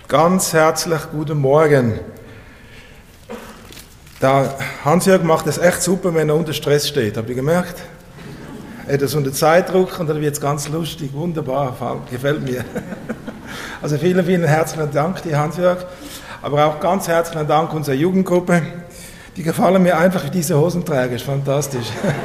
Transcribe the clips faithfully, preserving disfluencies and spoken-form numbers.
Ganz herzlich guten Morgen. Der Hans-Jörg macht es echt super, wenn er unter Stress steht. Habt ihr gemerkt? Er hat das unter Zeitdruck und dann wird es ganz lustig. Wunderbar, gefällt mir. Also vielen, vielen herzlichen Dank, die Hans-Jörg. Aber auch ganz herzlichen Dank unserer Jugendgruppe. Die gefallen mir einfach wie diese Hosenträger. Ist fantastisch.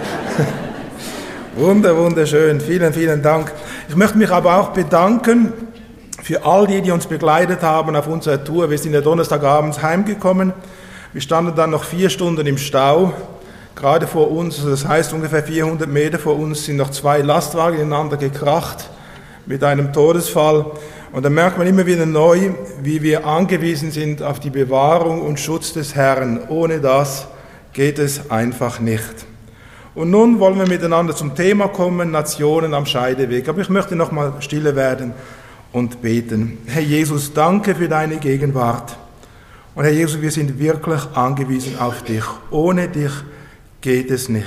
Wunder, wunderschön. Vielen, vielen Dank. Ich möchte mich aber auch bedanken für all die, die uns begleitet haben auf unserer Tour. Wir sind ja Donnerstagabends heimgekommen. Wir standen dann noch vier Stunden im Stau. Gerade vor uns, das heißt ungefähr vierhundert Meter vor uns, sind noch zwei Lastwagen ineinander gekracht mit einem Todesfall. Und da merkt man immer wieder neu, wie wir angewiesen sind auf die Bewahrung und Schutz des Herrn. Ohne das geht es einfach nicht. Und nun wollen wir miteinander zum Thema kommen, Nationen am Scheideweg. Aber ich möchte noch mal stille werden und beten. Herr Jesus, danke für deine Gegenwart. Und Herr Jesus, wir sind wirklich angewiesen auf dich. Ohne dich geht es nicht.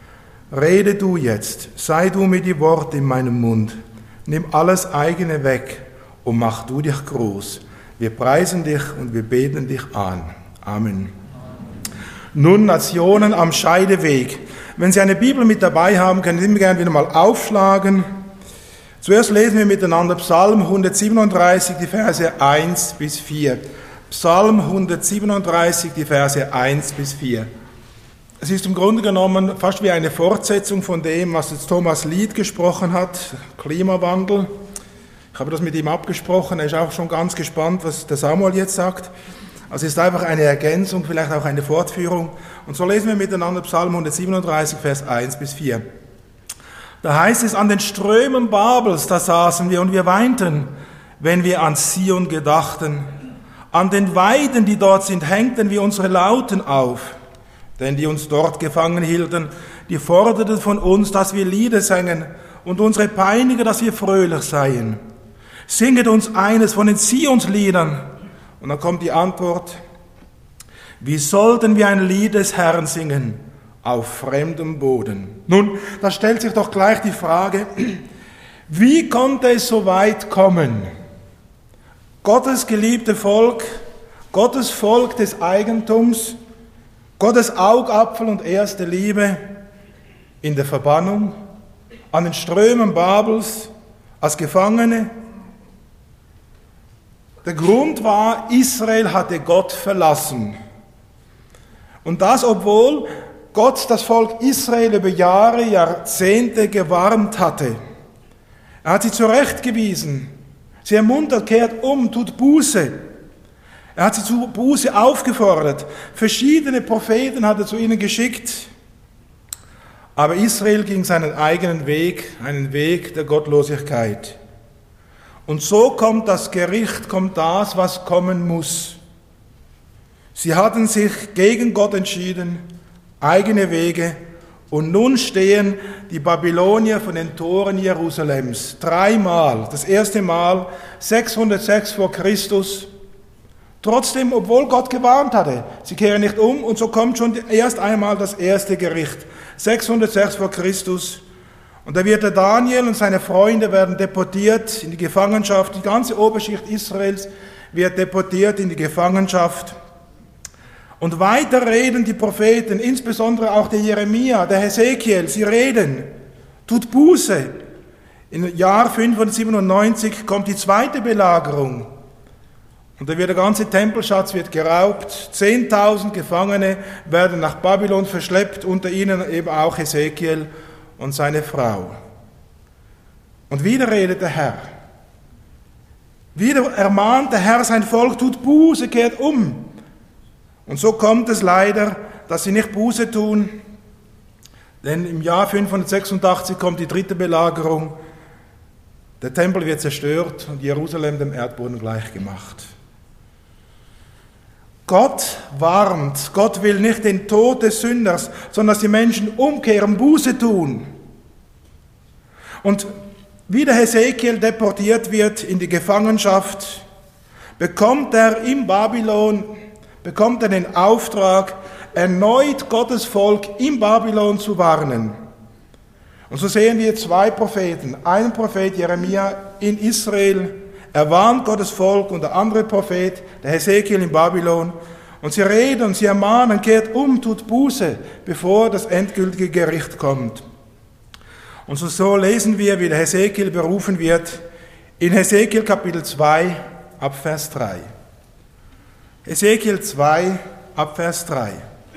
Rede du jetzt, sei du mir die Worte in meinem Mund. Nimm alles eigene weg und mach du dich groß. Wir preisen dich und wir beten dich an. Amen. Nun, Nationen am Scheideweg. Wenn Sie eine Bibel mit dabei haben, können Sie immer gerne wieder mal aufschlagen. Zuerst lesen wir miteinander Psalm hundertsiebenunddreißig, die Verse eins bis vier. Psalm hundertsiebenunddreißig, die Verse eins bis vier. Es ist im Grunde genommen fast wie eine Fortsetzung von dem, was jetzt Thomas Lied gesprochen hat, Klimawandel. Ich habe das mit ihm abgesprochen, er ist auch schon ganz gespannt, was der Samuel jetzt sagt. Also es ist einfach eine Ergänzung, vielleicht auch eine Fortführung. Und so lesen wir miteinander Psalm hundertsiebenunddreißig, Vers eins bis vier. Da heißt es, an den Strömen Babels, da saßen wir und wir weinten, wenn wir an Zion gedachten. An den Weiden, die dort sind, hängten wir unsere Lauten auf. Denn die uns dort gefangen hielten, die forderten von uns, dass wir Lieder sängen und unsere Peiniger, dass wir fröhlich seien. Singet uns eines von den Zionsliedern. Und dann kommt die Antwort, wie sollten wir ein Lied des Herrn singen auf fremdem Boden? Nun, da stellt sich doch gleich die Frage, wie konnte es so weit kommen? Gottes geliebte Volk, Gottes Volk des Eigentums, Gottes Augapfel und erste Liebe in der Verbannung, an den Strömen Babels, als Gefangene. Der Grund war, Israel hatte Gott verlassen. Und das, obwohl Gott das Volk Israel über Jahre, Jahrzehnte gewarnt hatte. Er hat sie zurechtgewiesen, sie ermuntert, kehrt um, tut Buße. Er hat sie zu Buße aufgefordert. Verschiedene Propheten hat er zu ihnen geschickt. Aber Israel ging seinen eigenen Weg, einen Weg der Gottlosigkeit. Und so kommt das Gericht, kommt das, was kommen muss. Sie hatten sich gegen Gott entschieden, eigene Wege, und nun stehen die Babylonier von den Toren Jerusalems. Dreimal, das erste Mal sechshundertsechs vor Christus. Trotzdem, obwohl Gott gewarnt hatte, sie kehren nicht um, und so kommt schon erst einmal das erste Gericht. sechshundertsechs vor Christus. Und da wird der Daniel und seine Freunde werden deportiert in die Gefangenschaft. Die ganze Oberschicht Israels wird deportiert in die Gefangenschaft. Und weiter reden die Propheten, insbesondere auch der Jeremia, der Hesekiel, sie reden, tut Buße. Im Jahr fünfhundertsiebenundneunzig kommt die zweite Belagerung. Und da wird der ganze Tempelschatz wird geraubt, zehntausend Gefangene werden nach Babylon verschleppt, unter ihnen eben auch Hesekiel und seine Frau. Und wieder redet der Herr. Wieder ermahnt der Herr sein Volk, tut Buße, kehrt um. Und so kommt es leider, dass sie nicht Buße tun, denn im Jahr fünfhundertsechsundachtzig kommt die dritte Belagerung. Der Tempel wird zerstört und Jerusalem dem Erdboden gleichgemacht. Gott warnt, Gott will nicht den Tod des Sünders, sondern dass die Menschen umkehren, Buße tun. Und wie der Hesekiel deportiert wird in die Gefangenschaft, bekommt er in Babylon, bekommt er den Auftrag, erneut Gottes Volk in Babylon zu warnen. Und so sehen wir zwei Propheten. Einen Prophet Jeremia in Israel, Er warnt Gottes Volk und der andere Prophet, der Hesekiel in Babylon. Und sie reden und sie ermahnen, kehrt um, tut Buße, bevor das endgültige Gericht kommt. Und so, so lesen wir, wie der Hesekiel berufen wird, in Hesekiel Kapitel zwei, ab Vers drei. Hesekiel zwei, ab Vers drei.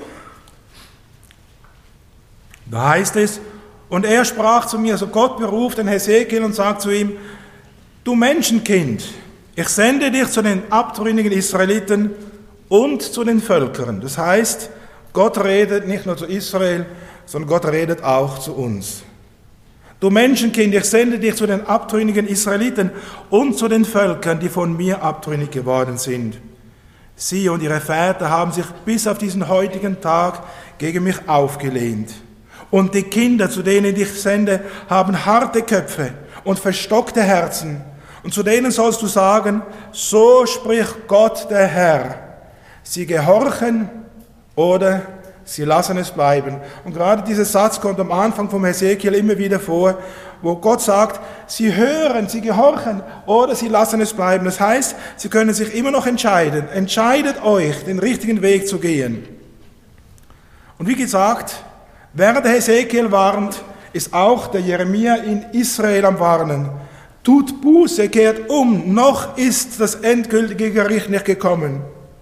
Da heißt es, und er sprach zu mir, also Gott beruft den Hesekiel und sagt zu ihm, du Menschenkind, ich sende dich zu den abtrünnigen Israeliten und zu den Völkern. Das heißt, Gott redet nicht nur zu Israel, sondern Gott redet auch zu uns. Du Menschenkind, ich sende dich zu den abtrünnigen Israeliten und zu den Völkern, die von mir abtrünnig geworden sind. Sie und ihre Väter haben sich bis auf diesen heutigen Tag gegen mich aufgelehnt. Und die Kinder, zu denen ich sende, haben harte Köpfe und verstockte Herzen. Und zu denen sollst du sagen, so spricht Gott der Herr. Sie gehorchen oder sie lassen es bleiben. Und gerade dieser Satz kommt am Anfang vom Hesekiel immer wieder vor, wo Gott sagt, sie hören, sie gehorchen oder sie lassen es bleiben. Das heißt, sie können sich immer noch entscheiden. Entscheidet euch, den richtigen Weg zu gehen. Und wie gesagt, während der Hesekiel warnt, ist auch der Jeremia in Israel am Warnen. Tut Buße, kehrt um, noch ist das endgültige Gericht nicht gekommen.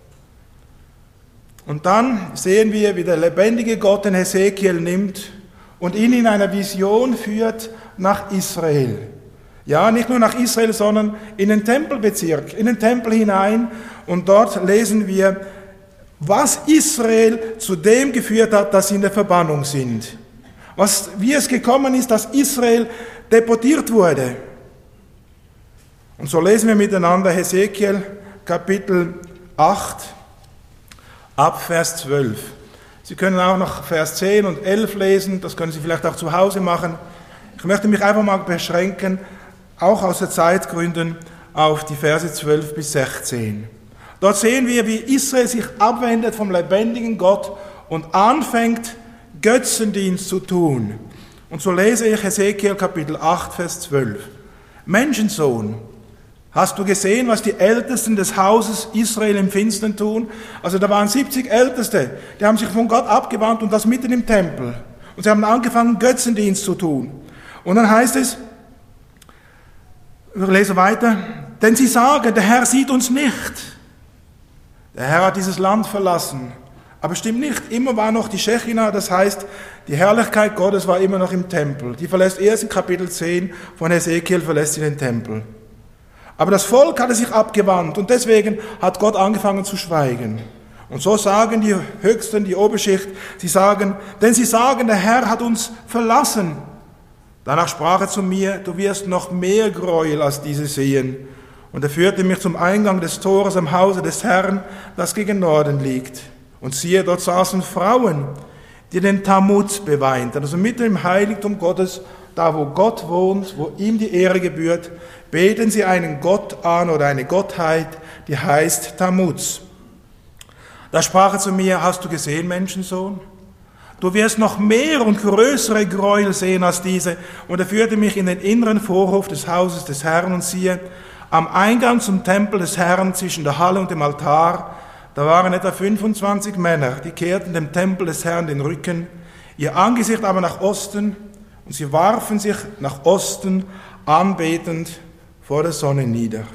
Und dann sehen wir, wie der lebendige Gott den Hesekiel nimmt und ihn in einer Vision führt nach Israel. Ja, nicht nur nach Israel, sondern in den Tempelbezirk, in den Tempel hinein. Und dort lesen wir, was Israel zu dem geführt hat, dass sie in der Verbannung sind. Was, wie es gekommen ist, dass Israel deportiert wurde. Und so lesen wir miteinander Hesekiel Kapitel acht, ab Vers zwölf. Sie können auch noch Vers zehn und elf lesen, das können Sie vielleicht auch zu Hause machen. Ich möchte mich einfach mal beschränken, auch aus der Zeitgründen, auf die Verse zwölf bis sechzehn. Dort sehen wir, wie Israel sich abwendet vom lebendigen Gott und anfängt, Götzendienst zu tun. Und so lese ich Hesekiel Kapitel acht, Vers zwölf. Menschensohn, hast du gesehen, was die Ältesten des Hauses Israel im Finstern tun? Also da waren siebzig Älteste, die haben sich von Gott abgewandt und das mitten im Tempel. Und sie haben angefangen, Götzendienst zu tun. Und dann heißt es, ich lese weiter, denn sie sagen, der Herr sieht uns nicht. Der Herr hat dieses Land verlassen. Aber stimmt nicht, immer war noch die Schechina, das heißt, die Herrlichkeit Gottes war immer noch im Tempel. Die verlässt erst in Kapitel zehn von Hesekiel, verlässt sie den Tempel. Aber das Volk hatte sich abgewandt und deswegen hat Gott angefangen zu schweigen. Und so sagen die Höchsten, die Oberschicht, sie sagen, denn sie sagen, der Herr hat uns verlassen. Danach sprach er zu mir, du wirst noch mehr Gräuel als diese sehen. Und er führte mich zum Eingang des Tores am Hause des Herrn, das gegen Norden liegt. Und siehe, dort saßen Frauen, die den Tammuz beweinten, also mitten im Heiligtum Gottes, da wo Gott wohnt, wo ihm die Ehre gebührt, beten sie einen Gott an oder eine Gottheit, die heißt Tammuz. Da sprach er zu mir, hast du gesehen, Menschensohn? Du wirst noch mehr und größere Gräuel sehen als diese. Und er führte mich in den inneren Vorhof des Hauses des Herrn und siehe, am Eingang zum Tempel des Herrn zwischen der Halle und dem Altar, da waren etwa fünfundzwanzig Männer, die kehrten dem Tempel des Herrn den Rücken, ihr Angesicht aber nach Osten, und sie warfen sich nach Osten anbetend vor der Sonne nieder.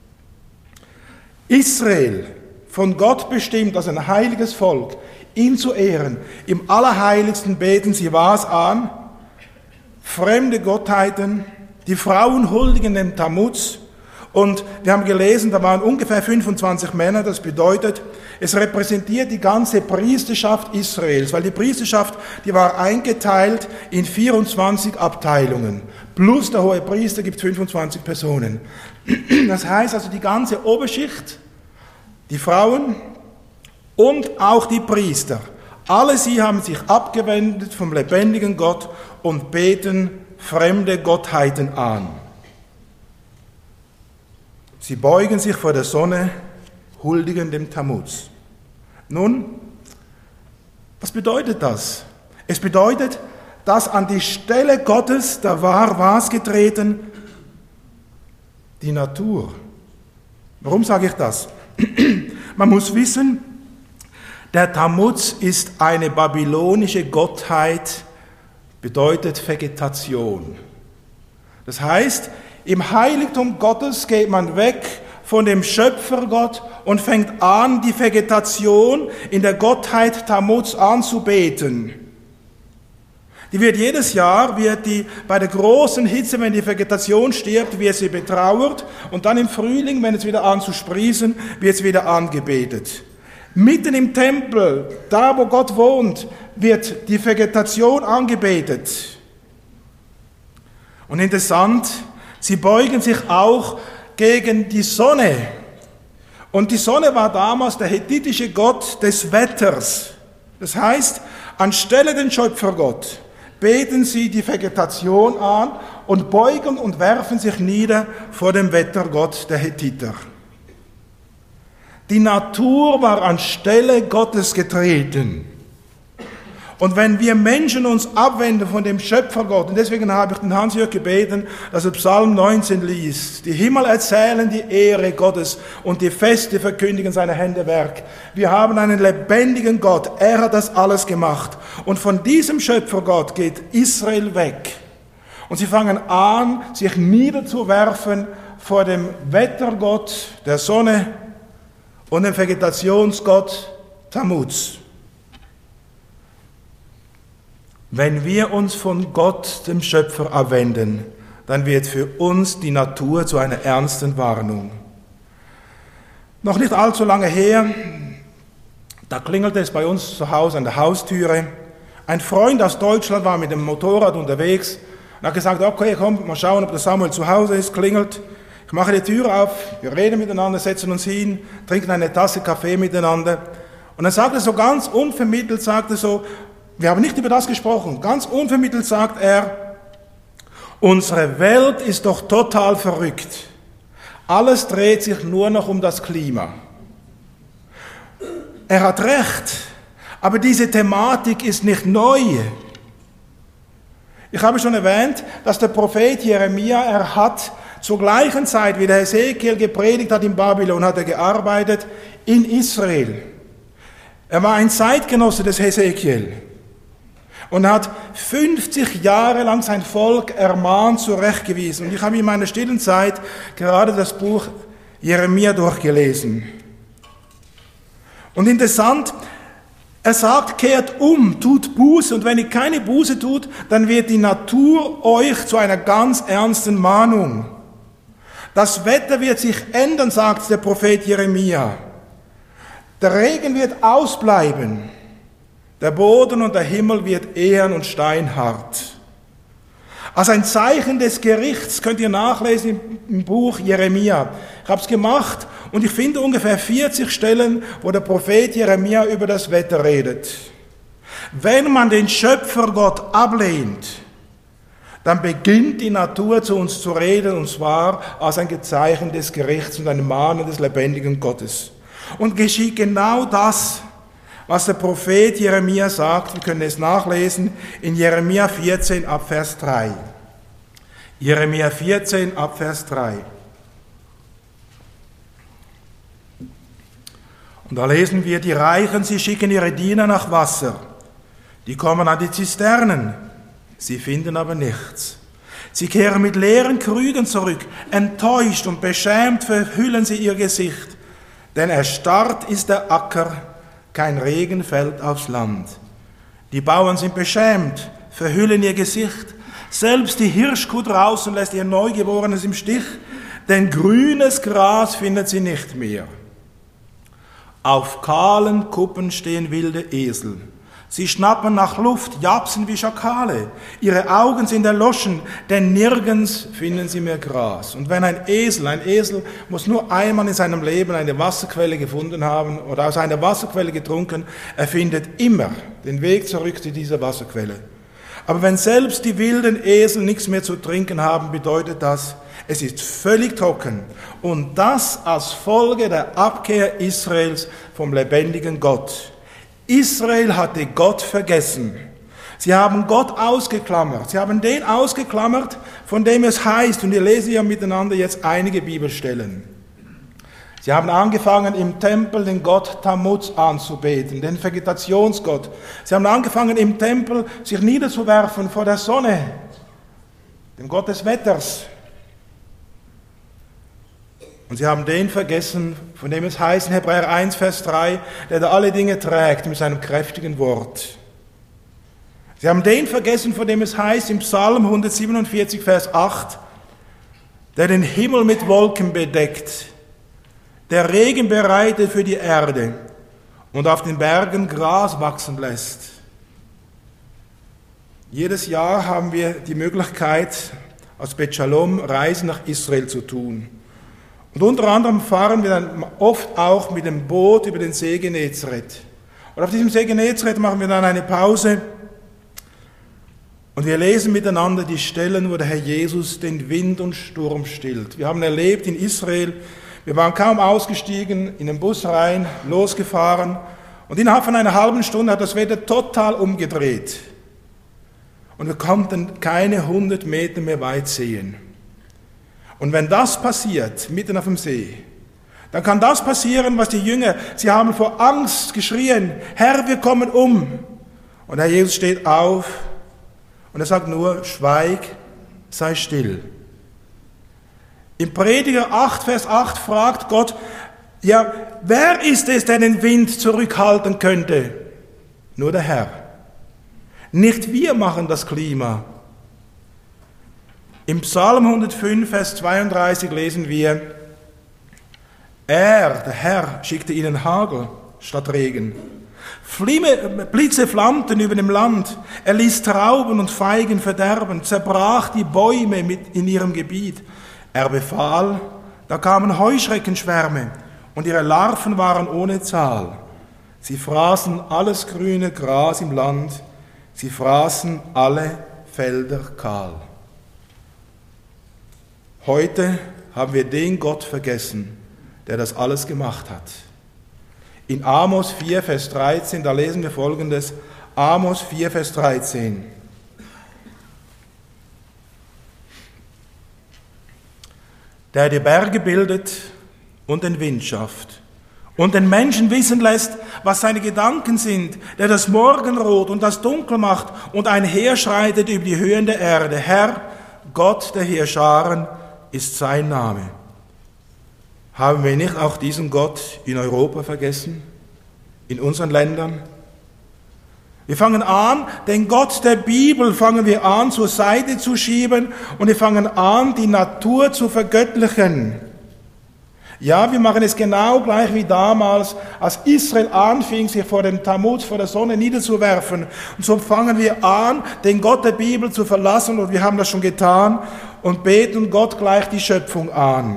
Israel, von Gott bestimmt als ein heiliges Volk, ihn zu ehren, im Allerheiligsten beten sie was an? Fremde Gottheiten, die Frauen huldigen dem Tammuz. Und wir haben gelesen, da waren ungefähr fünfundzwanzig Männer, das bedeutet, es repräsentiert die ganze Priesterschaft Israels, weil die Priesterschaft, die war eingeteilt in vierundzwanzig Abteilungen, plus der hohe Priester gibt fünfundzwanzig Personen. Das heißt also die ganze Oberschicht, die Frauen und auch die Priester, alle sie haben sich abgewendet vom lebendigen Gott und beten fremde Gottheiten an. Sie beugen sich vor der Sonne, huldigen dem Tammuz. Nun, was bedeutet das? Es bedeutet, dass an die Stelle Gottes, da war was getreten? Die Natur, Warum sage ich das? Man muss wissen, der Tammuz ist eine babylonische Gottheit, bedeutet Vegetation. Das heißt, im Heiligtum Gottes geht man weg von dem Schöpfergott und fängt an, die Vegetation in der Gottheit Tammuz anzubeten. Die wird jedes Jahr, wird die bei der großen Hitze, wenn die Vegetation stirbt, wird sie betrauert und dann im Frühling, wenn es wieder an zu sprießen, wird es wieder angebetet. Mitten im Tempel, da wo Gott wohnt, wird die Vegetation angebetet. Und interessant, sie beugen sich auch gegen die Sonne. Und die Sonne war damals der hethitische Gott des Wetters. Das heißt, anstelle den Schöpfergott beten sie die Vegetation an und beugen und werfen sich nieder vor dem Wettergott der Hethiter. Die Natur war anstelle Gottes getreten. Und wenn wir Menschen uns abwenden von dem Schöpfergott, und deswegen habe ich den Hans-Jörg gebeten, dass er Psalm neunzehn liest, die Himmel erzählen die Ehre Gottes und die Feste verkündigen seine Hände Werk. Wir haben einen lebendigen Gott, er hat das alles gemacht. Und von diesem Schöpfergott geht Israel weg. Und sie fangen an, sich niederzuwerfen vor dem Wettergott der Sonne und dem Vegetationsgott Tammuz. Wenn wir uns von Gott, dem Schöpfer, abwenden, dann wird für uns die Natur zu einer ernsten Warnung. Noch nicht allzu lange her, da klingelte es bei uns zu Hause an der Haustüre. Ein Freund aus Deutschland war mit dem Motorrad unterwegs und hat gesagt, okay, komm, mal schauen, ob der Samuel zu Hause ist, klingelt. Ich mache die Tür auf, wir reden miteinander, setzen uns hin, trinken eine Tasse Kaffee miteinander. Und dann sagt er so ganz unvermittelt, sagt er so, wir haben nicht über das gesprochen. Ganz unvermittelt sagt er, unsere Welt ist doch total verrückt. Alles dreht sich nur noch um das Klima. Er hat recht, aber diese Thematik ist nicht neu. Ich habe schon erwähnt, dass der Prophet Jeremia, er hat zur gleichen Zeit, wie der Hesekiel gepredigt hat in Babylon, hat er gearbeitet in Israel. Er war ein Zeitgenosse des Hesekiel. Und hat fünfzig Jahre lang sein Volk ermahnt, zurechtgewiesen. Und ich habe in meiner stillen Zeit gerade das Buch Jeremia durchgelesen. Und interessant, er sagt, kehrt um, tut Buße. Und wenn ihr keine Buße tut, dann wird die Natur euch zu einer ganz ernsten Mahnung. Das Wetter wird sich ändern, sagt der Prophet Jeremia. Der Regen wird ausbleiben. Der Boden und der Himmel wird ehern und steinhart. Als ein Zeichen des Gerichts könnt ihr nachlesen im Buch Jeremia. Ich habe es gemacht und ich finde ungefähr vierzig Stellen, wo der Prophet Jeremia über das Wetter redet. Wenn man den Schöpfergott ablehnt, dann beginnt die Natur zu uns zu reden, und zwar als ein Zeichen des Gerichts und ein Mahnen des lebendigen Gottes. Und geschieht genau das, was der Prophet Jeremia sagt. Wir können es nachlesen in Jeremia vierzehn ab Vers drei. Jeremia vierzehn ab Vers drei. Und da lesen wir, die Reichen, sie schicken ihre Diener nach Wasser. Die kommen an die Zisternen, sie finden aber nichts. Sie kehren mit leeren Krügen zurück, enttäuscht und beschämt verhüllen sie ihr Gesicht. Denn erstarrt ist der Acker, kein Regen fällt aufs Land. Die Bauern sind beschämt, verhüllen ihr Gesicht. Selbst die Hirschkuh draußen lässt ihr Neugeborenes im Stich, denn grünes Gras findet sie nicht mehr. Auf kahlen Kuppen stehen wilde Esel. Sie schnappen nach Luft, japsen wie Schakale. Ihre Augen sind erloschen, denn nirgends finden sie mehr Gras. Und wenn ein Esel, ein Esel muss nur einmal in seinem Leben eine Wasserquelle gefunden haben oder aus einer Wasserquelle getrunken, er findet immer den Weg zurück zu dieser Wasserquelle. Aber wenn selbst die wilden Esel nichts mehr zu trinken haben, bedeutet das, es ist völlig trocken. Und das als Folge der Abkehr Israels vom lebendigen Gott. Israel hatte Gott vergessen. Sie haben Gott ausgeklammert. Sie haben den ausgeklammert, von dem es heißt, und wir lesen ja miteinander jetzt einige Bibelstellen. Sie haben angefangen, im Tempel den Gott Tammuz anzubeten, den Vegetationsgott. Sie haben angefangen, im Tempel sich niederzuwerfen vor der Sonne, dem Gott des Wetters. Und sie haben den vergessen, von dem es heißt in Hebräer eins, Vers drei, der da alle Dinge trägt mit seinem kräftigen Wort. Sie haben den vergessen, von dem es heißt im Psalm hundertsiebenundvierzig, Vers acht, der den Himmel mit Wolken bedeckt, der Regen bereitet für die Erde und auf den Bergen Gras wachsen lässt. Jedes Jahr haben wir die Möglichkeit, aus Bet Shalom Reisen nach Israel zu tun. Und unter anderem fahren wir dann oft auch mit dem Boot über den See Genezareth. Und auf diesem See Genezareth machen wir dann eine Pause und wir lesen miteinander die Stellen, wo der Herr Jesus den Wind und Sturm stillt. Wir haben erlebt in Israel, wir waren kaum ausgestiegen, in den Bus rein, losgefahren und innerhalb von einer halben Stunde hat das Wetter total umgedreht. Und wir konnten keine hundert Meter mehr weit sehen. Und wenn das passiert, mitten auf dem See, dann kann das passieren, was die Jünger, sie haben vor Angst geschrien, Herr, wir kommen um. Und Herr Jesus steht auf und er sagt nur, schweig, sei still. Im Prediger acht, Vers acht fragt Gott, ja, wer ist es, der den Wind zurückhalten könnte? Nur der Herr. Nicht wir machen das Klima. Im Psalm hundertfünf, Vers zweiunddreißig lesen wir, er, der Herr, schickte ihnen Hagel statt Regen. Flimme, Blitze flammten über dem Land. Er ließ Trauben und Feigen verderben, zerbrach die Bäume mit in ihrem Gebiet. Er befahl, da kamen Heuschreckenschwärme und ihre Larven waren ohne Zahl. Sie fraßen alles grüne Gras im Land, sie fraßen alle Felder kahl. Heute haben wir den Gott vergessen, der das alles gemacht hat. In Amos vier, Vers dreizehn, da lesen wir Folgendes, Amos vier, Vers dreizehn. Der die Berge bildet und den Wind schafft und den Menschen wissen lässt, was seine Gedanken sind, der das Morgenrot und das Dunkel macht und einherschreitet über die Höhen der Erde. Herr, Gott der Heerscharen, ist sein Name. Haben wir nicht auch diesen Gott in Europa vergessen? In unseren Ländern? Wir fangen an, den Gott der Bibel fangen wir an, zur Seite zu schieben und wir fangen an, die Natur zu vergöttlichen. Ja, wir machen es genau gleich wie damals, als Israel anfing, sich vor dem Tammuz, vor der Sonne niederzuwerfen. Und so fangen wir an, den Gott der Bibel zu verlassen, und wir haben das schon getan, und beten Gott gleich die Schöpfung an.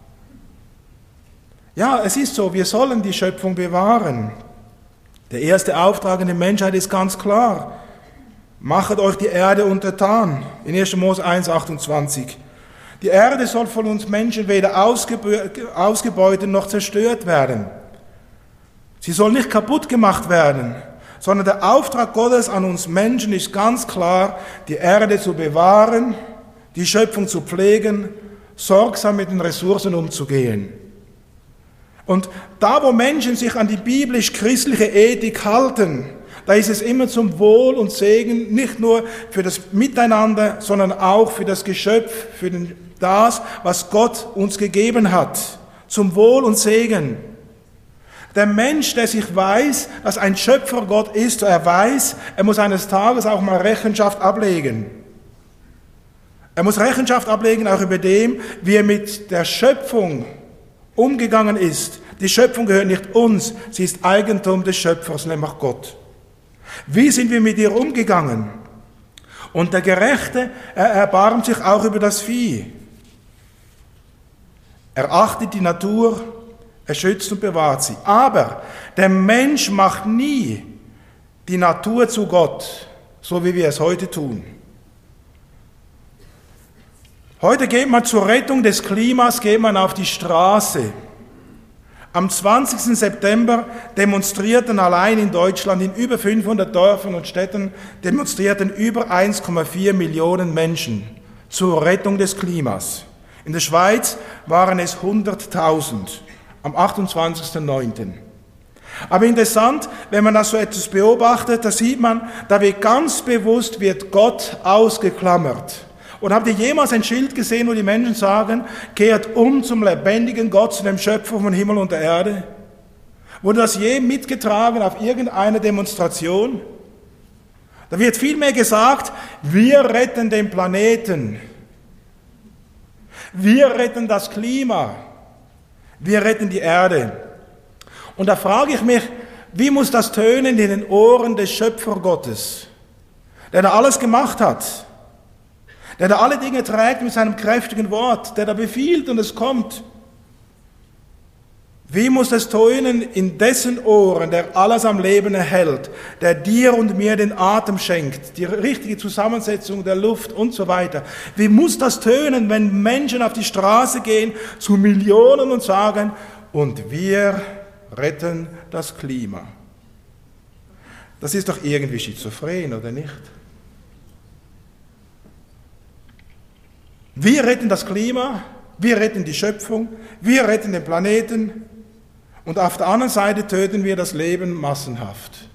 Ja, es ist so, wir sollen die Schöpfung bewahren. Der erste Auftrag in der Menschheit ist ganz klar. Machet euch die Erde untertan. In erster Mose eins, achtundzwanzig. Die Erde soll von uns Menschen weder ausgebeutet noch zerstört werden. Sie soll nicht kaputt gemacht werden, sondern der Auftrag Gottes an uns Menschen ist ganz klar, die Erde zu bewahren, die Schöpfung zu pflegen, sorgsam mit den Ressourcen umzugehen. Und da, wo Menschen sich an die biblisch-christliche Ethik halten, da ist es immer zum Wohl und Segen, nicht nur für das Miteinander, sondern auch für das Geschöpf, für den, das, was Gott uns gegeben hat, zum Wohl und Segen. Der Mensch, der sich weiß, dass ein Schöpfer Gott ist, er weiß, er muss eines Tages auch mal Rechenschaft ablegen. Er muss Rechenschaft ablegen auch über dem, wie er mit der Schöpfung umgegangen ist. Die Schöpfung gehört nicht uns, sie ist Eigentum des Schöpfers, nämlich Gott. Wie sind wir mit ihr umgegangen? Und der Gerechte, er erbarmt sich auch über das Vieh. Er achtet die Natur, er schützt und bewahrt sie. Aber der Mensch macht nie die Natur zu Gott, so wie wir es heute tun. Heute geht man zur Rettung des Klimas, geht man auf die Straße. Am zwanzigsten September demonstrierten allein in Deutschland in über fünfhundert Dörfern und Städten demonstrierten über eins Komma vier Millionen Menschen zur Rettung des Klimas. In der Schweiz waren es hunderttausend. am achtundzwanzigsten neunten Aber interessant, wenn man das so etwas beobachtet, da sieht man, da wird ganz bewusst wird Gott ausgeklammert. Und habt ihr jemals ein Schild gesehen, wo die Menschen sagen, kehrt um zum lebendigen Gott, zu dem Schöpfer von Himmel und der Erde? Wurde das je mitgetragen auf irgendeiner Demonstration? Da wird vielmehr gesagt, wir retten den Planeten. Wir retten das Klima. Wir retten die Erde. Und da frage ich mich, wie muss das tönen in den Ohren des Schöpfergottes, der da alles gemacht hat, der da alle Dinge trägt mit seinem kräftigen Wort, der da befiehlt und es kommt. Wie muss es tönen in dessen Ohren, der alles am Leben erhält, der dir und mir den Atem schenkt, die richtige Zusammensetzung der Luft und so weiter. Wie muss das tönen, wenn Menschen auf die Straße gehen zu Millionen und sagen, und wir retten das Klima? Das ist doch irgendwie schizophren, oder nicht? Wir retten das Klima, wir retten die Schöpfung, wir retten den Planeten und auf der anderen Seite töten wir das Leben massenhaft.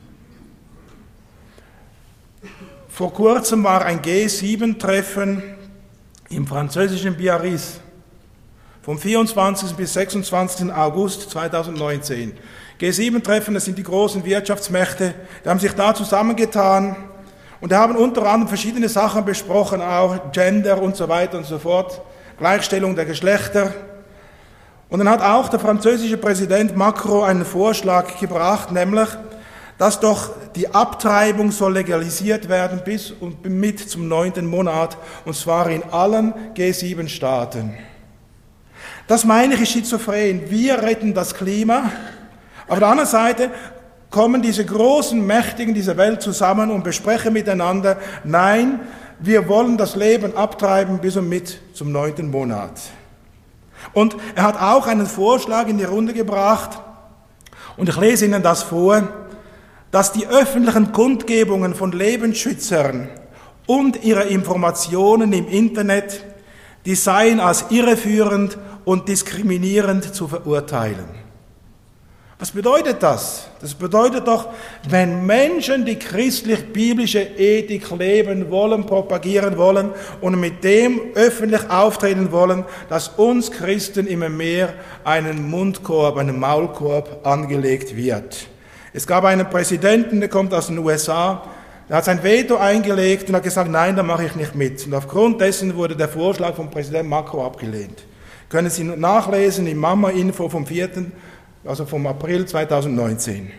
Vor kurzem war ein G sieben Treffen im französischen Biarritz vom vierundzwanzigsten bis sechsundzwanzigsten August zweitausendneunzehn. G sieben Treffen, das sind die großen Wirtschaftsmächte, die haben sich da zusammengetan und haben unter anderem verschiedene Sachen besprochen, auch Gender und so weiter und so fort, Gleichstellung der Geschlechter. Und dann hat auch der französische Präsident Macron einen Vorschlag gebracht, nämlich, dass doch die Abtreibung soll legalisiert werden bis und mit zum neunten Monat, und zwar in allen G sieben Staaten. Das meine ich ist schizophren. Wir retten das Klima. Auf der anderen Seite kommen diese großen Mächtigen dieser Welt zusammen und besprechen miteinander, nein, wir wollen das Leben abtreiben bis und mit zum neunten Monat. Und er hat auch einen Vorschlag in die Runde gebracht, und ich lese Ihnen das vor, dass die öffentlichen Kundgebungen von Lebensschützern und ihre Informationen im Internet, die seien als irreführend und diskriminierend zu verurteilen. Was bedeutet das? Das bedeutet doch, wenn Menschen die christlich-biblische Ethik leben wollen, propagieren wollen und mit dem öffentlich auftreten wollen, dass uns Christen immer mehr einen Mundkorb, einen Maulkorb angelegt wird. Es gab einen Präsidenten, der kommt aus den U S A, der hat sein Veto eingelegt und hat gesagt, nein, da mache ich nicht mit. Und aufgrund dessen wurde der Vorschlag von Präsident Macron abgelehnt. Können Sie nachlesen im Mama-Info vom vierten also vom April zweitausendneunzehn.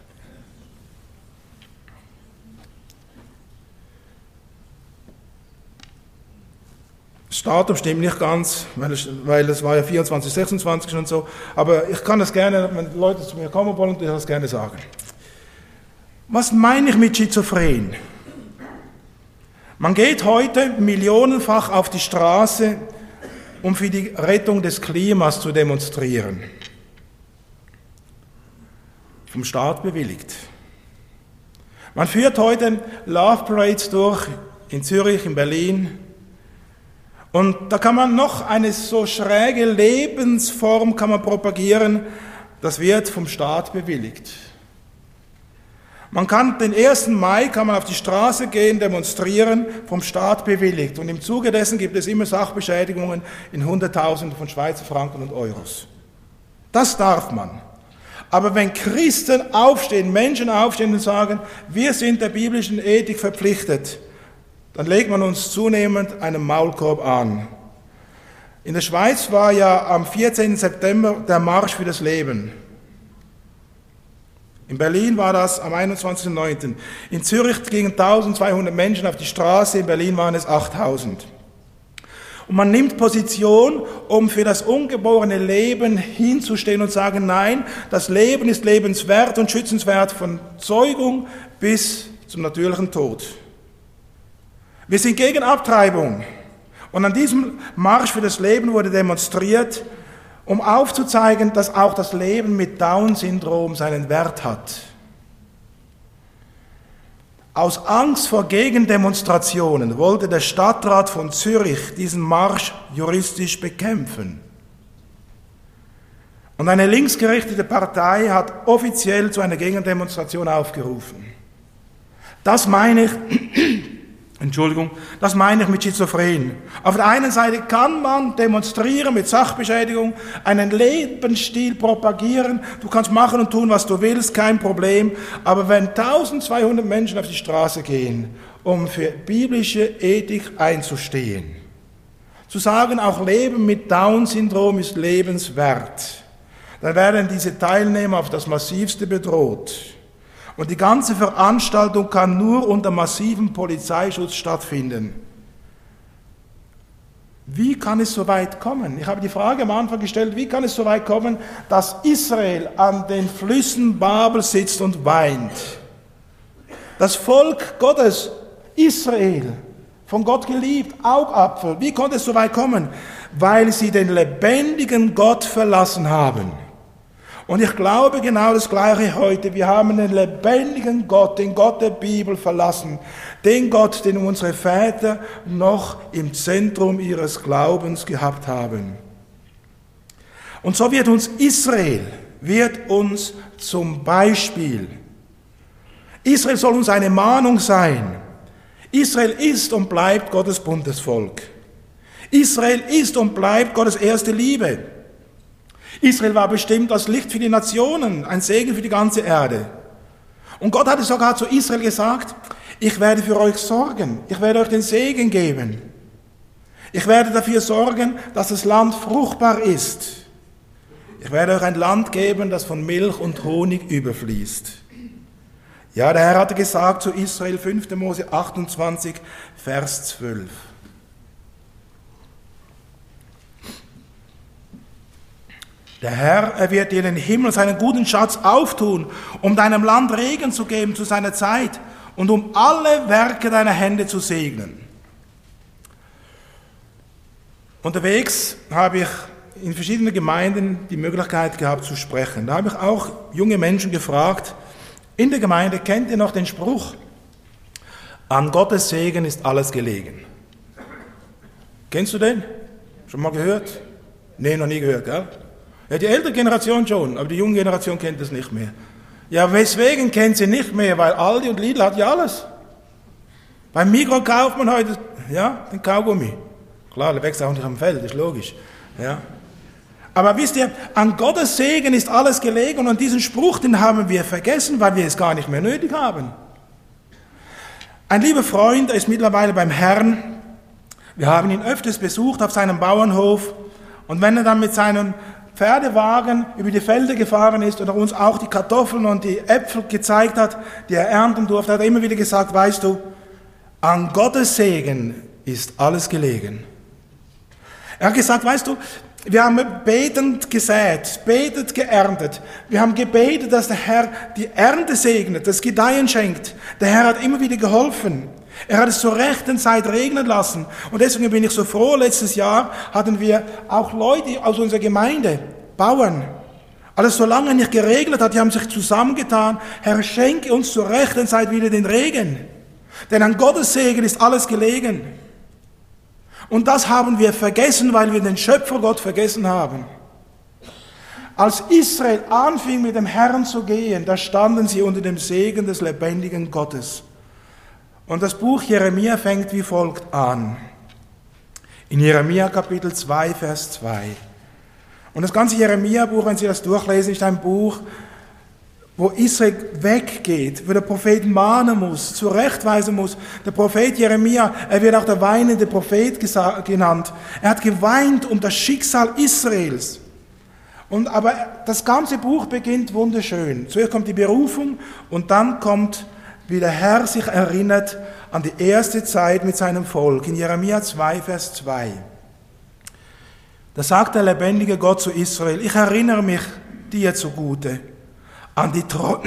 Das Datum stimmt nicht ganz, weil es, weil es war ja vierundzwanzig, sechsundzwanzig und so, aber ich kann das gerne, wenn Leute zu mir kommen wollen, ich das gerne sagen. Was meine ich mit schizophren? Man geht heute millionenfach auf die Straße, um für die Rettung des Klimas zu demonstrieren. Vom Staat bewilligt. Man führt heute Love Parades durch, in Zürich, in Berlin. Und da kann man noch eine so schräge Lebensform kann man propagieren, das wird vom Staat bewilligt. Man kann den ersten Mai kann man auf die Straße gehen, demonstrieren, vom Staat bewilligt. Und im Zuge dessen gibt es immer Sachbeschädigungen in Hunderttausenden von Schweizer Franken und Euros. Das darf man. Aber wenn Christen aufstehen, Menschen aufstehen und sagen, wir sind der biblischen Ethik verpflichtet, dann legt man uns zunehmend einen Maulkorb an. In der Schweiz war ja am vierzehnten September der Marsch für das Leben. In Berlin war das am einundzwanzigsten neunten In Zürich gingen eintausendzweihundert Menschen auf die Straße, in Berlin waren es achttausend. Und man nimmt Position, um für das ungeborene Leben hinzustehen und sagen, nein, das Leben ist lebenswert und schützenswert von Zeugung bis zum natürlichen Tod. Wir sind gegen Abtreibung. Und an diesem Marsch für das Leben wurde demonstriert, um aufzuzeigen, dass auch das Leben mit Down-Syndrom seinen Wert hat. Aus Angst vor Gegendemonstrationen wollte der Stadtrat von Zürich diesen Marsch juristisch bekämpfen. Und eine linksgerichtete Partei hat offiziell zu einer Gegendemonstration aufgerufen. Das meine ich, Entschuldigung, das meine ich mit Schizophren. Auf der einen Seite kann man demonstrieren mit Sachbeschädigung, einen Lebensstil propagieren, du kannst machen und tun, was du willst, kein Problem. Aber wenn eintausendzweihundert Menschen auf die Straße gehen, um für biblische Ethik einzustehen, zu sagen, auch Leben mit Down-Syndrom ist lebenswert, dann werden diese Teilnehmer auf das Massivste bedroht. Und die ganze Veranstaltung kann nur unter massivem Polizeischutz stattfinden. Wie kann es so weit kommen? Ich habe die Frage am Anfang gestellt, wie kann es so weit kommen, dass Israel an den Flüssen Babel sitzt und weint? Das Volk Gottes, Israel, von Gott geliebt, Augapfel. Wie konnte es so weit kommen? Weil sie den lebendigen Gott verlassen haben. Und ich glaube genau das Gleiche heute. Wir haben den lebendigen Gott, den Gott der Bibel verlassen. Den Gott, den unsere Väter noch im Zentrum ihres Glaubens gehabt haben. Und so wird uns Israel, wird uns zum Beispiel. Israel soll uns eine Mahnung sein. Israel ist und bleibt Gottes Bundesvolk. Israel ist und bleibt Gottes erste Liebe. Israel war bestimmt als Licht für die Nationen, ein Segen für die ganze Erde. Und Gott hatte sogar zu Israel gesagt, ich werde für euch sorgen, ich werde euch den Segen geben. Ich werde dafür sorgen, dass das Land fruchtbar ist. Ich werde euch ein Land geben, das von Milch und Honig überfließt. Ja, der Herr hatte gesagt zu Israel, fünfter Mose achtundzwanzig, Vers zwölf. Der Herr, er wird dir den Himmel, seinen guten Schatz auftun, um deinem Land Regen zu geben zu seiner Zeit und um alle Werke deiner Hände zu segnen. Unterwegs habe ich in verschiedenen Gemeinden die Möglichkeit gehabt zu sprechen. Da habe ich auch junge Menschen gefragt, in der Gemeinde, kennt ihr noch den Spruch, an Gottes Segen ist alles gelegen? Kennst du den? Schon mal gehört? Nee, noch nie gehört, gell? Ja, die ältere Generation schon, aber die junge Generation kennt das nicht mehr. Ja, weswegen kennt sie nicht mehr? Weil Aldi und Lidl hat ja alles. Beim Migros kauft man heute, ja, den Kaugummi. Klar, der wächst auch nicht am Feld, ist logisch. Ja. Aber wisst ihr, an Gottes Segen ist alles gelegen und diesen Spruch, den haben wir vergessen, weil wir es gar nicht mehr nötig haben. Ein lieber Freund, der ist mittlerweile beim Herrn. Wir haben ihn öfters besucht auf seinem Bauernhof und wenn er dann mit seinem Pferdewagen über die Felder gefahren ist oder uns auch die Kartoffeln und die Äpfel gezeigt hat, die er ernten durfte, hat er immer wieder gesagt, weißt du, an Gottes Segen ist alles gelegen. Er hat gesagt, weißt du, wir haben betend gesät, betend geerntet. Wir haben gebetet, dass der Herr die Ernte segnet, das Gedeihen schenkt. Der Herr hat immer wieder geholfen. Er hat es zur rechten Zeit regnen lassen. Und deswegen bin ich so froh, letztes Jahr hatten wir auch Leute aus unserer Gemeinde, Bauern. Alles so lange nicht geregnet hat, die haben sich zusammengetan. Herr, schenke uns zur rechten Zeit wieder den Regen. Denn an Gottes Segen ist alles gelegen. Und das haben wir vergessen, weil wir den Schöpfergott vergessen haben. Als Israel anfing, mit dem Herrn zu gehen, da standen sie unter dem Segen des lebendigen Gottes. Und das Buch Jeremia fängt wie folgt an. In Jeremia Kapitel zwei, Vers zwei. Und das ganze Jeremia-Buch, wenn Sie das durchlesen, ist ein Buch, wo Israel weggeht, wo der Prophet mahnen muss, zurechtweisen muss. Der Prophet Jeremia, er wird auch der weinende Prophet genannt. Er hat geweint um das Schicksal Israels. Und aber das ganze Buch beginnt wunderschön. Zuerst kommt die Berufung und dann kommt, wie der Herr sich erinnert an die erste Zeit mit seinem Volk. In Jeremia zwei, Vers zwei. Da sagt der lebendige Gott zu Israel, ich erinnere mich dir zugute an die, Treu-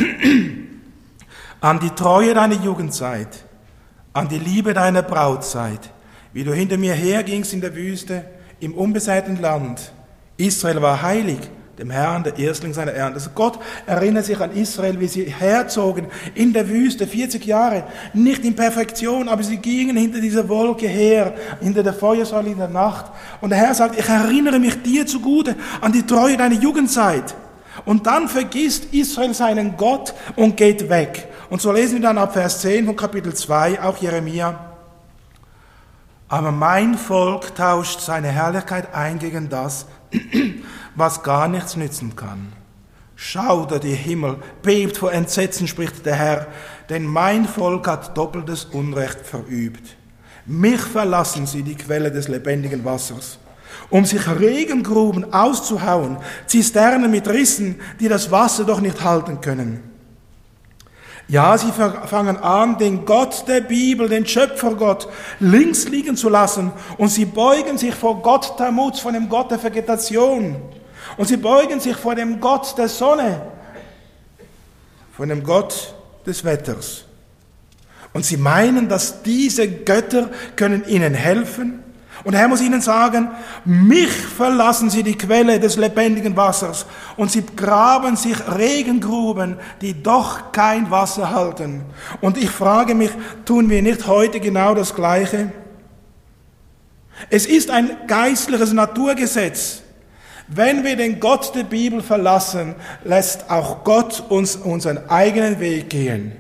an die Treue deiner Jugendzeit, an die Liebe deiner Brautzeit, wie du hinter mir hergingst in der Wüste, im unbesäten Land. Israel war heilig, dem Herrn, der Erstling seiner Ernte. Also Gott erinnert sich an Israel, wie sie herzogen in der Wüste, vierzig Jahre, nicht in Perfektion, aber sie gingen hinter dieser Wolke her, hinter der Feuersäule in der Nacht. Und der Herr sagt, ich erinnere mich dir zugute an die Treue deiner Jugendzeit. Und dann vergisst Israel seinen Gott und geht weg. Und so lesen wir dann ab Vers zehn von Kapitel zwei, auch Jeremia. Aber mein Volk tauscht seine Herrlichkeit ein gegen das, was gar nichts nützen kann. Schaudert ihr Himmel, bebt vor Entsetzen, spricht der Herr, denn mein Volk hat doppeltes Unrecht verübt. Mich verlassen sie, die Quelle des lebendigen Wassers, um sich Regengruben auszuhauen, Zisternen mit Rissen, die das Wasser doch nicht halten können. Ja, sie fangen an, den Gott der Bibel, den Schöpfergott, links liegen zu lassen. Und sie beugen sich vor Gott Tammuz, vor dem Gott der Vegetation. Und sie beugen sich vor dem Gott der Sonne, vor dem Gott des Wetters. Und sie meinen, dass diese Götter können ihnen helfen. Und der Herr muss ihnen sagen, mich verlassen sie die Quelle des lebendigen Wassers und sie graben sich Regengruben, die doch kein Wasser halten. Und ich frage mich, tun wir nicht heute genau das Gleiche? Es ist ein geistliches Naturgesetz. Wenn wir den Gott der Bibel verlassen, lässt auch Gott uns unseren eigenen Weg gehen.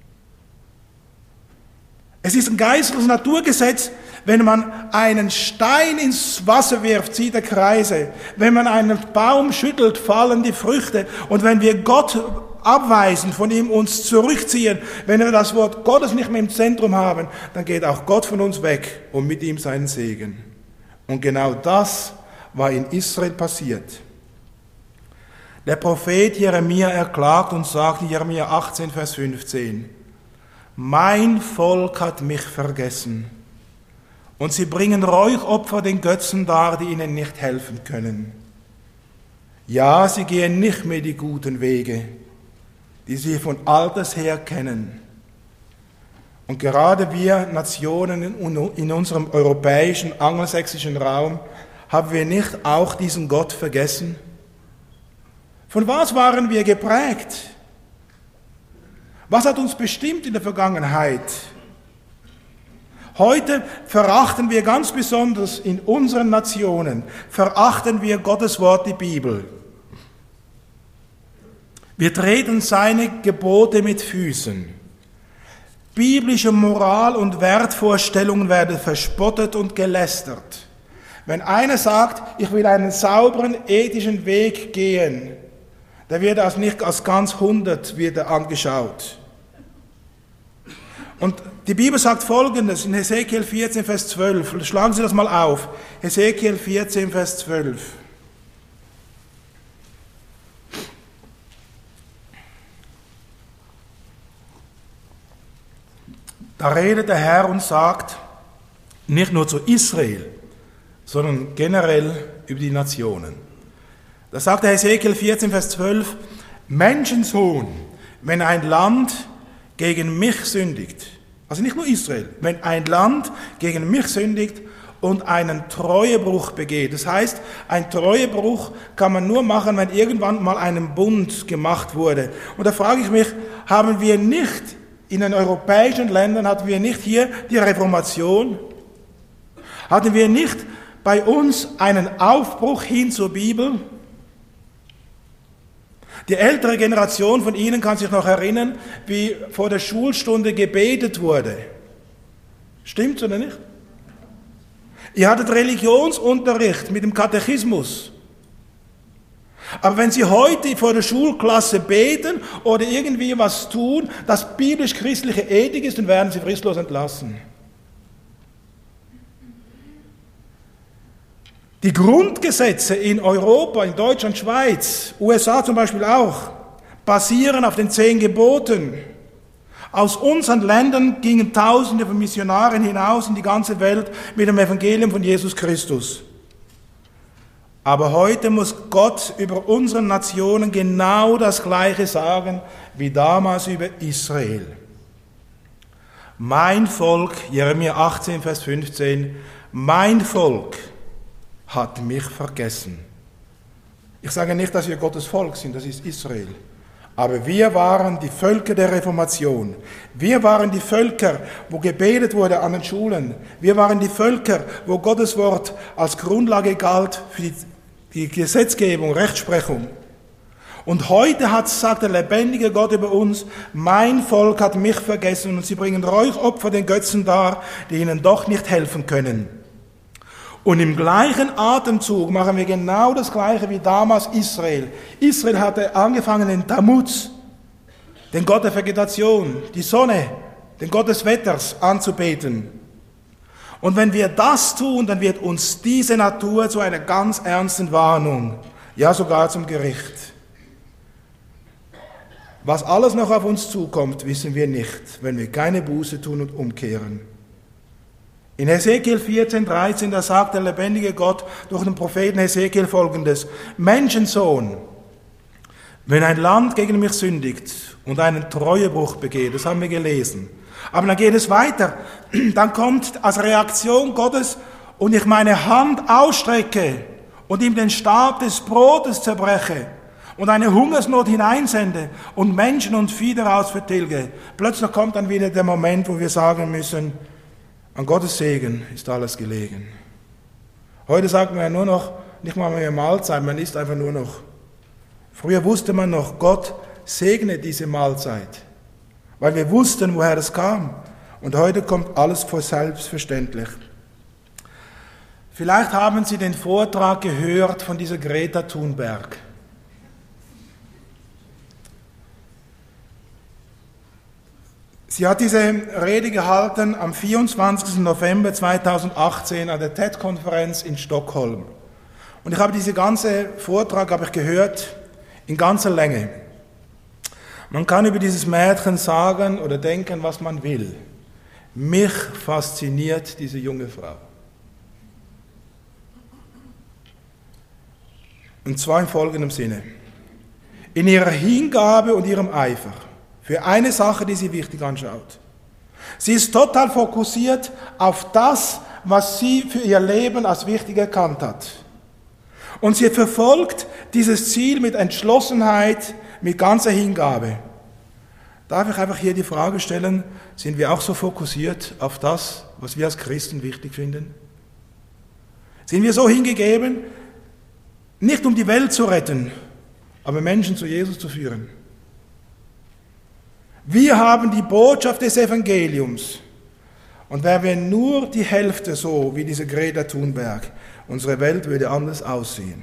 Es ist ein geistliches Naturgesetz. Wenn man einen Stein ins Wasser wirft, zieht er Kreise. Wenn man einen Baum schüttelt, fallen die Früchte. Und wenn wir Gott abweisen, von ihm uns zurückziehen, wenn wir das Wort Gottes nicht mehr im Zentrum haben, dann geht auch Gott von uns weg und mit ihm seinen Segen. Und genau das war in Israel passiert. Der Prophet Jeremia erklagt und sagt in Jeremia achtzehn, Vers fünfzehn, mein Volk hat mich vergessen. Und sie bringen Räuchopfer den Götzen dar, die ihnen nicht helfen können. Ja, sie gehen nicht mehr die guten Wege, die sie von alters her kennen. Und gerade wir Nationen in unserem europäischen, angelsächsischen Raum, haben wir nicht auch diesen Gott vergessen? Von was waren wir geprägt? Was hat uns bestimmt in der Vergangenheit? Heute verachten wir ganz besonders in unseren Nationen, verachten wir Gottes Wort, die Bibel. Wir treten seine Gebote mit Füßen. Biblische Moral und Wertvorstellungen werden verspottet und gelästert. Wenn einer sagt, ich will einen sauberen, ethischen Weg gehen, der wird als nicht als ganz hundert wird er angeschaut. Und die Bibel sagt Folgendes in Hesekiel vierzehn, Vers zwölf. Schlagen Sie das mal auf. Hesekiel vierzehn, Vers zwölf. Da redet der Herr und sagt, nicht nur zu Israel, sondern generell über die Nationen. Da sagt der Hesekiel vierzehn, Vers zwölf, Menschensohn, wenn ein Land gegen mich sündigt, also nicht nur Israel, wenn ein Land gegen mich sündigt und einen Treuebruch begeht. Das heißt, ein Treuebruch kann man nur machen, wenn irgendwann mal ein Bund gemacht wurde. Und da frage ich mich, haben wir nicht in den europäischen Ländern, hatten wir nicht hier die Reformation? Hatten wir nicht bei uns einen Aufbruch hin zur Bibel? Die ältere Generation von Ihnen kann sich noch erinnern, wie vor der Schulstunde gebetet wurde. Stimmt's oder nicht? Ihr hattet Religionsunterricht mit dem Katechismus. Aber wenn Sie heute vor der Schulklasse beten oder irgendwie was tun, das biblisch-christliche Ethik ist, dann werden Sie fristlos entlassen. Die Grundgesetze in Europa, in Deutschland, Schweiz, U S A zum Beispiel auch, basieren auf den zehn Geboten. Aus unseren Ländern gingen Tausende von Missionaren hinaus in die ganze Welt mit dem Evangelium von Jesus Christus. Aber heute muss Gott über unsere Nationen genau das Gleiche sagen wie damals über Israel. Mein Volk, Jeremia achtzehn, Vers fünfzehn, mein Volk hat mich vergessen. Ich sage nicht, dass wir Gottes Volk sind, das ist Israel. Aber wir waren die Völker der Reformation. Wir waren die Völker, wo gebetet wurde an den Schulen. Wir waren die Völker, wo Gottes Wort als Grundlage galt für die, die Gesetzgebung, Rechtsprechung. Und heute hat, sagt der lebendige Gott über uns, mein Volk hat mich vergessen und sie bringen Räuchopfer den Götzen dar, die ihnen doch nicht helfen können. Und im gleichen Atemzug machen wir genau das Gleiche wie damals Israel. Israel hatte angefangen, den Tammuz, den Gott der Vegetation, die Sonne, den Gott des Wetters anzubeten. Und wenn wir das tun, dann wird uns diese Natur zu einer ganz ernsten Warnung, ja sogar zum Gericht. Was alles noch auf uns zukommt, wissen wir nicht, wenn wir keine Buße tun und umkehren. In Hesekiel vierzehn, dreizehn, da sagt der lebendige Gott durch den Propheten Hesekiel Folgendes: Menschensohn, wenn ein Land gegen mich sündigt und einen Treuebruch begeht, das haben wir gelesen, aber dann geht es weiter, dann kommt als Reaktion Gottes und ich meine Hand ausstrecke und ihm den Stab des Brotes zerbreche und eine Hungersnot hineinsende und Menschen und Vieh daraus vertilge. Plötzlich kommt dann wieder der Moment, wo wir sagen müssen, an Gottes Segen ist alles gelegen. Heute sagt man ja nur noch, nicht mal mehr Mahlzeit, man isst einfach nur noch. Früher wusste man noch, Gott segne diese Mahlzeit, weil wir wussten, woher das kam. Und heute kommt alles vor selbstverständlich. Vielleicht haben Sie den Vortrag gehört von dieser Greta Thunberg. Sie hat diese Rede gehalten am vierundzwanzigsten November zweitausendachtzehn an der T E D-Konferenz in Stockholm. Und ich habe diesen ganzen Vortrag habe ich gehört in ganzer Länge. Man kann über dieses Mädchen sagen oder denken, was man will. Mich fasziniert diese junge Frau. Und zwar in folgendem Sinne. In ihrer Hingabe und ihrem Eifer für eine Sache, die sie wichtig anschaut. Sie ist total fokussiert auf das, was sie für ihr Leben als wichtig erkannt hat. Und sie verfolgt dieses Ziel mit Entschlossenheit, mit ganzer Hingabe. Darf ich einfach hier die Frage stellen, sind wir auch so fokussiert auf das, was wir als Christen wichtig finden? Sind wir so hingegeben, nicht um die Welt zu retten, aber Menschen zu Jesus zu führen? Wir haben die Botschaft des Evangeliums. Und wären wir nur die Hälfte so wie diese Greta Thunberg, unsere Welt würde anders aussehen.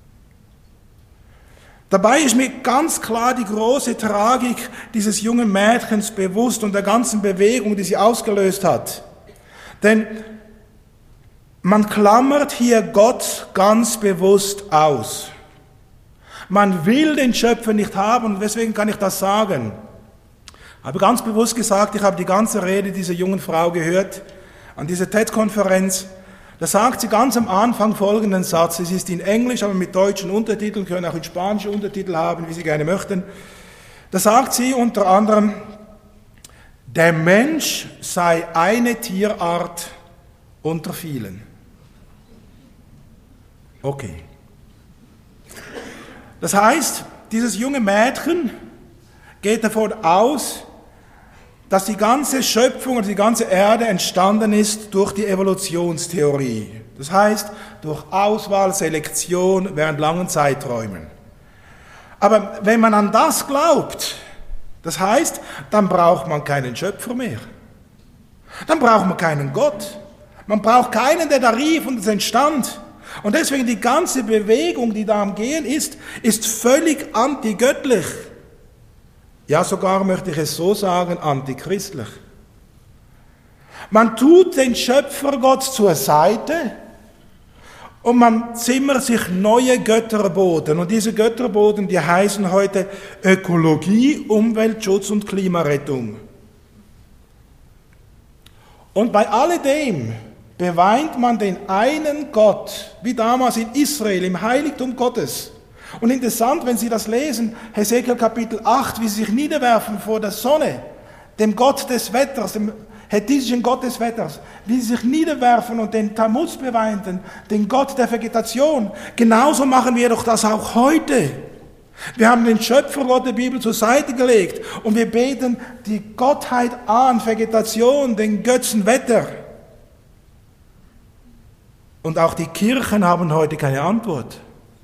Dabei ist mir ganz klar die große Tragik dieses jungen Mädchens bewusst und der ganzen Bewegung, die sie ausgelöst hat. Denn man klammert hier Gott ganz bewusst aus. Man will den Schöpfer nicht haben und deswegen kann ich das sagen. Ich habe ganz bewusst gesagt, ich habe die ganze Rede dieser jungen Frau gehört, an dieser T E D-Konferenz. Da sagt sie ganz am Anfang folgenden Satz, es ist in Englisch, aber mit deutschen Untertiteln, können auch in spanische Untertitel haben, wie Sie gerne möchten. Da sagt sie unter anderem, der Mensch sei eine Tierart unter vielen. Okay. Das heißt, dieses junge Mädchen geht davon aus, dass die ganze Schöpfung oder die ganze Erde entstanden ist durch die Evolutionstheorie. Das heißt, durch Auswahl, Selektion während langen Zeiträumen. Aber wenn man an das glaubt, das heißt, dann braucht man keinen Schöpfer mehr. Dann braucht man keinen Gott. Man braucht keinen, der da rief und es entstand. Und deswegen die ganze Bewegung, die da am Gehen ist, ist völlig antigöttlich. Ja, sogar möchte ich es so sagen, antichristlich. Man tut den Schöpfergott zur Seite und man zimmert sich neue Götterboden. Und diese Götterboden, die heißen heute Ökologie, Umweltschutz und Klimarettung. Und bei alledem beweint man den einen Gott, wie damals in Israel, im Heiligtum Gottes. Und interessant, wenn Sie das lesen, Hesekiel Kapitel acht, wie sie sich niederwerfen vor der Sonne, dem Gott des Wetters, dem hethitischen Gott des Wetters, wie sie sich niederwerfen und den Tammuz beweinten, den Gott der Vegetation. Genauso machen wir doch das auch heute. Wir haben den Schöpfergott der Bibel zur Seite gelegt und wir beten die Gottheit an, Vegetation, den Götzen Wetter. Und auch die Kirchen haben heute keine Antwort.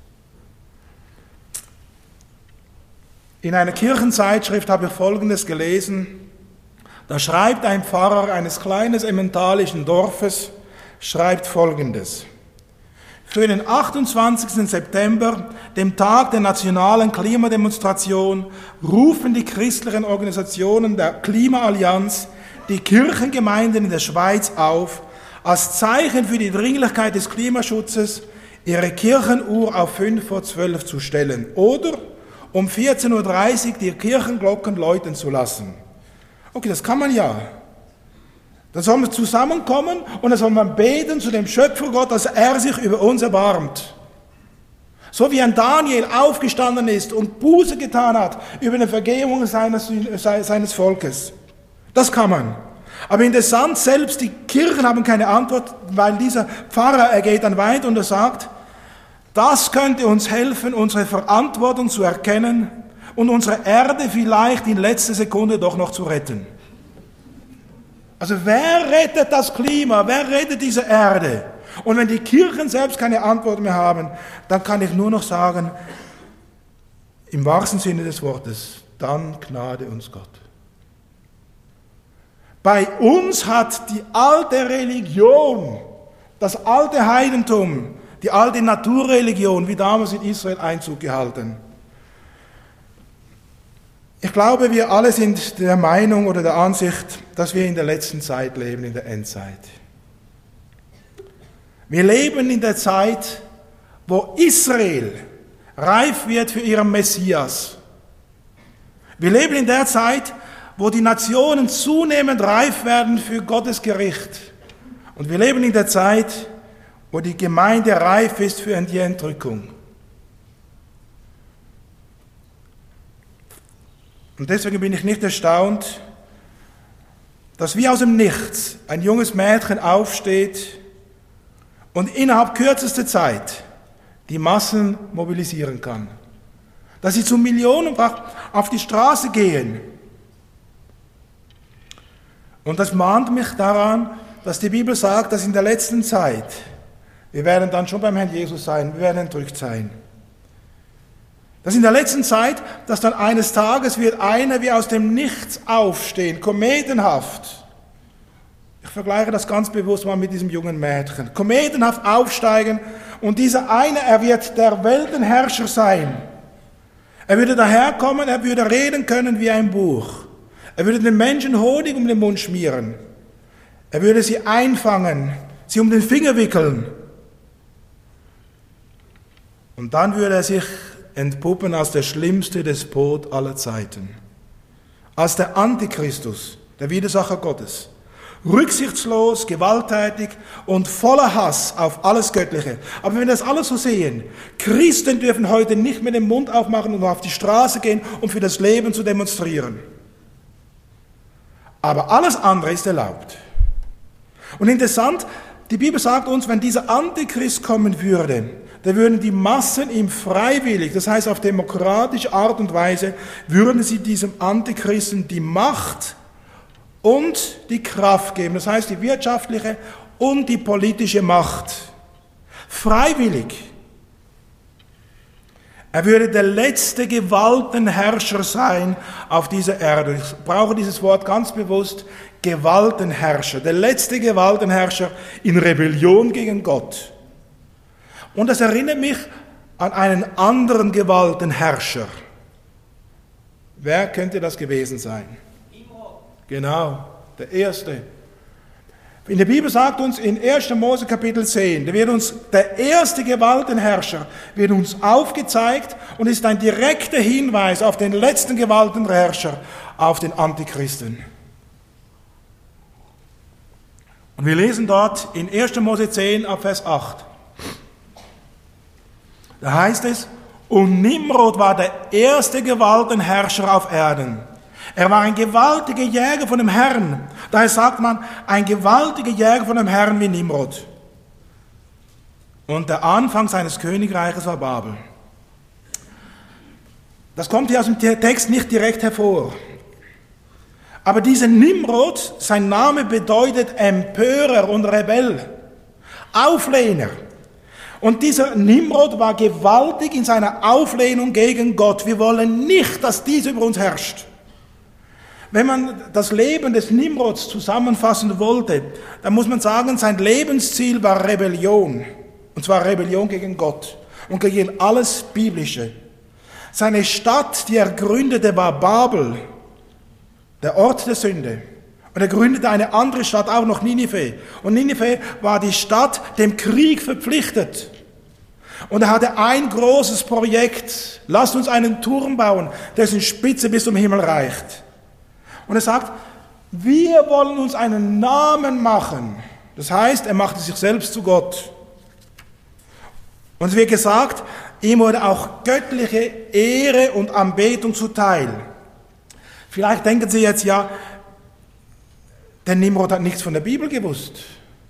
In einer Kirchenzeitschrift habe ich Folgendes gelesen. Da schreibt ein Pfarrer eines kleinen emmentalischen Dorfes, schreibt Folgendes. Für den achtundzwanzigsten September, dem Tag der nationalen Klimademonstration, rufen die christlichen Organisationen der Klimaallianz die Kirchengemeinden in der Schweiz auf, als Zeichen für die Dringlichkeit des Klimaschutzes ihre Kirchenuhr auf fünf vor zwölf zu stellen oder um vierzehn Uhr dreißig die Kirchenglocken läuten zu lassen. Okay, das kann man ja. Dann soll man zusammenkommen und dann soll man beten zu dem Schöpfergott, dass er sich über uns erbarmt. So wie ein Daniel aufgestanden ist und Buße getan hat über die Vergebung seines, seines Volkes. Das kann man. Aber interessant, selbst die Kirchen haben keine Antwort, weil dieser Pfarrer, er geht dann weiter und er sagt, das könnte uns helfen, unsere Verantwortung zu erkennen und unsere Erde vielleicht in letzter Sekunde doch noch zu retten. Also wer rettet das Klima? Wer rettet diese Erde? Und wenn die Kirchen selbst keine Antwort mehr haben, dann kann ich nur noch sagen, im wahrsten Sinne des Wortes, dann gnade uns Gott. Bei uns hat die alte Religion, das alte Heidentum, die alte Naturreligion, wie damals in Israel, Einzug gehalten. Ich glaube, wir alle sind der Meinung oder der Ansicht, dass wir in der letzten Zeit leben, in der Endzeit. Wir leben in der Zeit, wo Israel reif wird für ihren Messias. Wir leben in der Zeit, wo die Nationen zunehmend reif werden für Gottes Gericht. Und wir leben in der Zeit, wo die Gemeinde reif ist für die Entrückung. Und deswegen bin ich nicht erstaunt, dass wie aus dem Nichts ein junges Mädchen aufsteht und innerhalb kürzester Zeit die Massen mobilisieren kann. Dass sie zu Millionenfach auf die Straße gehen. Und das mahnt mich daran, dass die Bibel sagt, dass in der letzten Zeit, wir werden dann schon beim Herrn Jesus sein, wir werden entrückt sein. Dass in der letzten Zeit, dass dann eines Tages wird einer wie aus dem Nichts aufstehen, kometenhaft. Ich vergleiche das ganz bewusst mal mit diesem jungen Mädchen. Kometenhaft aufsteigen und dieser eine, er wird der Weltenherrscher sein. Er würde daherkommen, er würde reden können wie ein Buch. Er würde den Menschen Honig um den Mund schmieren. Er würde sie einfangen, sie um den Finger wickeln. Und dann würde er sich entpuppen als der schlimmste Despot aller Zeiten. Als der Antichristus, der Widersacher Gottes. Rücksichtslos, gewalttätig und voller Hass auf alles Göttliche. Aber wenn wir das alles so sehen, Christen dürfen heute nicht mehr den Mund aufmachen und auf die Straße gehen, um für das Leben zu demonstrieren. Aber alles andere ist erlaubt. Und interessant, die Bibel sagt uns, wenn dieser Antichrist kommen würde, da würden die Massen ihm freiwillig, das heißt auf demokratische Art und Weise, würden sie diesem Antichristen die Macht und die Kraft geben, das heißt die wirtschaftliche und die politische Macht. Freiwillig. Er würde der letzte Gewaltenherrscher sein auf dieser Erde. Ich brauche dieses Wort ganz bewusst, Gewaltenherrscher. Der letzte Gewaltenherrscher in Rebellion gegen Gott. Und das erinnert mich an einen anderen Gewaltenherrscher. Wer könnte das gewesen sein? Genau, der erste. In der Bibel sagt uns in erster Mose Kapitel zehn, da wird uns der erste Gewaltenherrscher wird uns aufgezeigt und ist ein direkter Hinweis auf den letzten Gewaltenherrscher, auf den Antichristen. Und wir lesen dort in erster Mose zehn ab Vers acht. Da heißt es, und Nimrod war der erste Gewaltenherrscher auf Erden. Er war ein gewaltiger Jäger von dem Herrn. Daher sagt man, ein gewaltiger Jäger von dem Herrn wie Nimrod. Und der Anfang seines Königreiches war Babel. Das kommt hier aus dem Text nicht direkt hervor. Aber dieser Nimrod, sein Name bedeutet Empörer und Rebell, Auflehner. Und dieser Nimrod war gewaltig in seiner Auflehnung gegen Gott. Wir wollen nicht, dass dies über uns herrscht. Wenn man das Leben des Nimrods zusammenfassen wollte, dann muss man sagen, sein Lebensziel war Rebellion. Und zwar Rebellion gegen Gott und gegen alles Biblische. Seine Stadt, die er gründete, war Babel, der Ort der Sünde. Und er gründete eine andere Stadt, auch noch Ninive. Und Ninive war die Stadt dem Krieg verpflichtet. Und er hatte ein großes Projekt. Lasst uns einen Turm bauen, dessen Spitze bis zum Himmel reicht. Und er sagt, wir wollen uns einen Namen machen. Das heißt, er machte sich selbst zu Gott. Und es wird gesagt, ihm wurde auch göttliche Ehre und Anbetung zuteil. Vielleicht denken Sie jetzt, ja, der Nimrod hat nichts von der Bibel gewusst.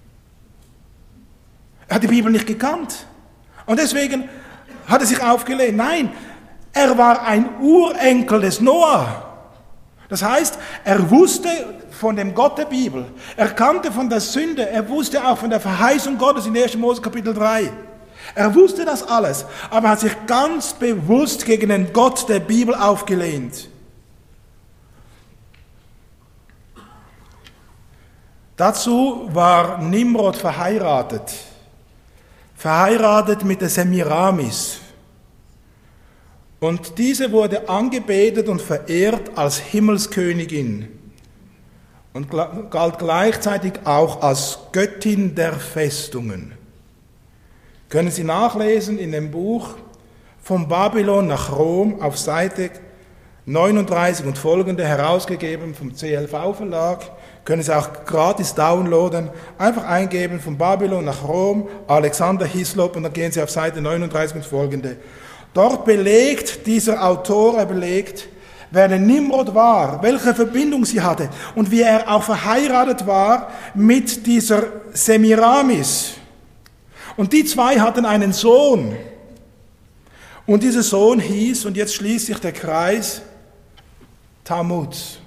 Er hat die Bibel nicht gekannt. Und deswegen hat er sich aufgelehnt. Nein, er war ein Urenkel des Noah. Das heißt, er wusste von dem Gott der Bibel. Er kannte von der Sünde. Er wusste auch von der Verheißung Gottes in ersten Mose Kapitel drei. Er wusste das alles, aber er hat sich ganz bewusst gegen den Gott der Bibel aufgelehnt. Dazu war Nimrod verheiratet. Verheiratet mit der Semiramis. Und diese wurde angebetet und verehrt als Himmelskönigin und galt gleichzeitig auch als Göttin der Festungen. Können Sie nachlesen in dem Buch Von Babylon nach Rom auf Seite neununddreißig und folgende, herausgegeben vom C L V Verlag. Können Sie auch gratis downloaden. Einfach eingeben, von Babylon nach Rom, Alexander Hislop, und dann gehen Sie auf Seite neununddreißig und folgende. Dort belegt dieser Autor, er belegt, wer der Nimrod war, welche Verbindung sie hatte und wie er auch verheiratet war mit dieser Semiramis. Und die zwei hatten einen Sohn. Und dieser Sohn hieß, und jetzt schließt sich der Kreis, Tammuz.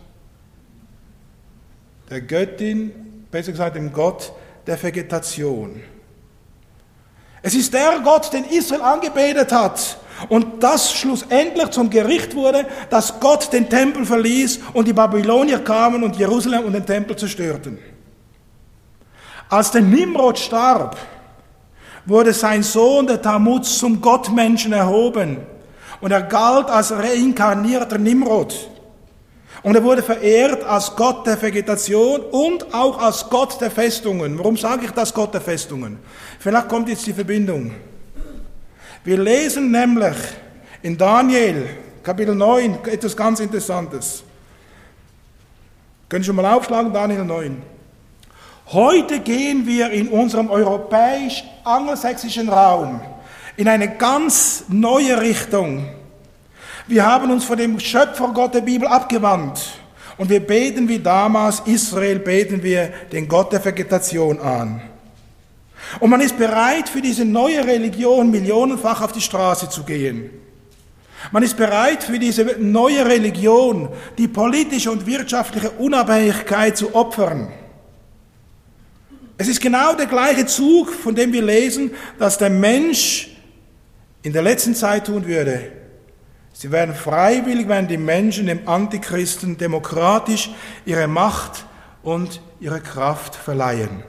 Der Göttin, besser gesagt dem Gott der Vegetation. Es ist der Gott, den Israel angebetet hat. Und das schlussendlich zum Gericht wurde, dass Gott den Tempel verließ und die Babylonier kamen und Jerusalem und den Tempel zerstörten. Als der Nimrod starb, wurde sein Sohn, der Tammuz, zum Gottmenschen erhoben. Und er galt als reinkarnierter Nimrod. Und er wurde verehrt als Gott der Vegetation und auch als Gott der Festungen. Warum sage ich das, Gott der Festungen? Vielleicht kommt jetzt die Verbindung. Wir lesen nämlich in Daniel, Kapitel neun, etwas ganz Interessantes. Können Sie schon mal aufschlagen, Daniel neun. Heute gehen wir in unserem europäisch-angelsächsischen Raum in eine ganz neue Richtung. Wir haben uns von dem Schöpfergott der Bibel abgewandt und wir beten wie damals Israel, beten wir den Gott der Vegetation an. Und man ist bereit, für diese neue Religion millionenfach auf die Straße zu gehen. Man ist bereit, für diese neue Religion die politische und wirtschaftliche Unabhängigkeit zu opfern. Es ist genau der gleiche Zug, von dem wir lesen, dass der Mensch in der letzten Zeit tun würde. Sie werden freiwillig, werden die Menschen dem Antichristen demokratisch ihre Macht und ihre Kraft verleihen.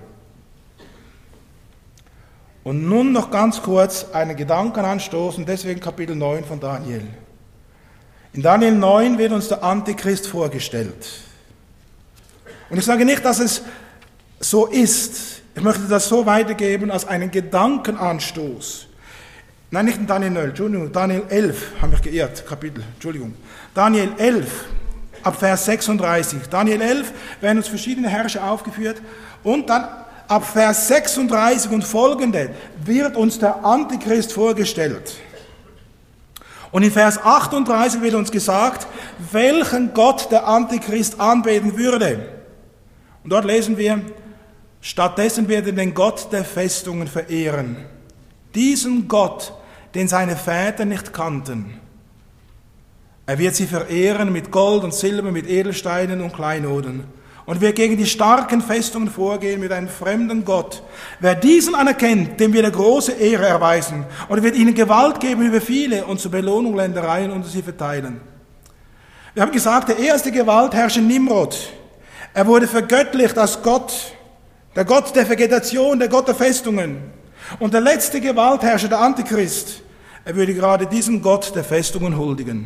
Und nun noch ganz kurz einen Gedanken anstoßen, deswegen Kapitel neun von Daniel. In Daniel neun wird uns der Antichrist vorgestellt. Und ich sage nicht, dass es so ist. Ich möchte das so weitergeben als einen Gedankenanstoß. Nein, nicht in Daniel neun, Entschuldigung, Daniel elf, habe mich geirrt, Kapitel, Entschuldigung. Daniel elf, ab Vers sechsunddreißig. Daniel elf werden uns verschiedene Herrscher aufgeführt und dann ab Vers sechsunddreißig und folgende wird uns der Antichrist vorgestellt. Und in Vers achtunddreißig wird uns gesagt, welchen Gott der Antichrist anbeten würde. Und dort lesen wir, stattdessen wird er den Gott der Festungen verehren. Diesen Gott, den seine Väter nicht kannten. Er wird sie verehren mit Gold und Silber, mit Edelsteinen und Kleinoden. Und wird gegen die starken Festungen vorgehen mit einem fremden Gott. Wer diesen anerkennt, dem wird er große Ehre erweisen. Und er wird ihnen Gewalt geben über viele und zur Belohnung Ländereien unter sie verteilen. Wir haben gesagt, der erste Gewaltherrscher Nimrod, er wurde vergöttlicht als Gott, der Gott der Vegetation, der Gott der Festungen. Und der letzte Gewaltherrscher, der Antichrist, er würde gerade diesem Gott der Festungen huldigen.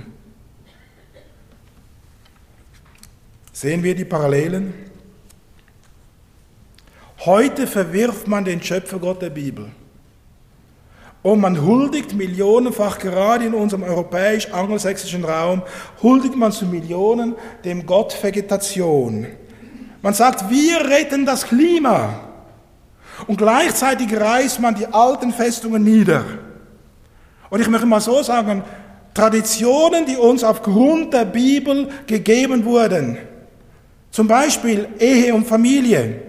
Sehen wir die Parallelen? Heute verwirft man den Schöpfergott der Bibel. Und man huldigt millionenfach, gerade in unserem europäisch-angelsächsischen Raum, huldigt man zu Millionen dem Gott Vegetation. Man sagt, wir retten das Klima. Und gleichzeitig reißt man die alten Festungen nieder. Und ich möchte mal so sagen, Traditionen, die uns aufgrund der Bibel gegeben wurden, zum Beispiel Ehe und Familie,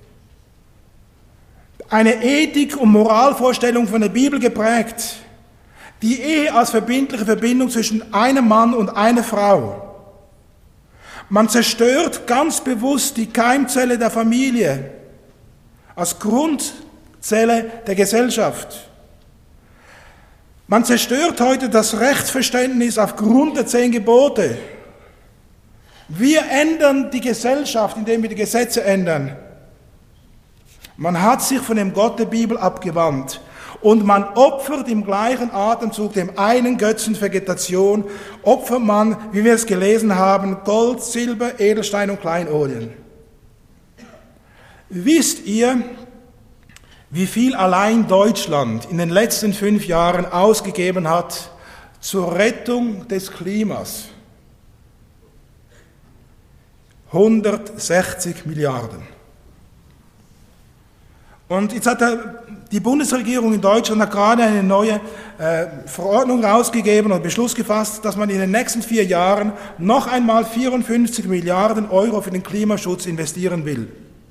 eine Ethik und Moralvorstellung von der Bibel geprägt, die Ehe als verbindliche Verbindung zwischen einem Mann und einer Frau. Man zerstört ganz bewusst die Keimzelle der Familie als Grundzelle der Gesellschaft. Man zerstört heute das Rechtsverständnis aufgrund der zehn Gebote. Wir ändern die Gesellschaft, indem wir die Gesetze ändern. Man hat sich von dem Gott der Bibel abgewandt und man opfert im gleichen Atemzug dem einen Götzen Vegetation, opfert man, wie wir es gelesen haben, Gold, Silber, Edelstein und Kleinodien. Wisst ihr, wie viel allein Deutschland in den letzten fünf Jahren ausgegeben hat zur Rettung des Klimas? hundertsechzig Milliarden. Und jetzt hat die Bundesregierung in Deutschland hat gerade eine neue äh, Verordnung rausgegeben und Beschluss gefasst, dass man in den nächsten vier Jahren noch einmal vierundfünfzig Milliarden Euro für den Klimaschutz investieren will.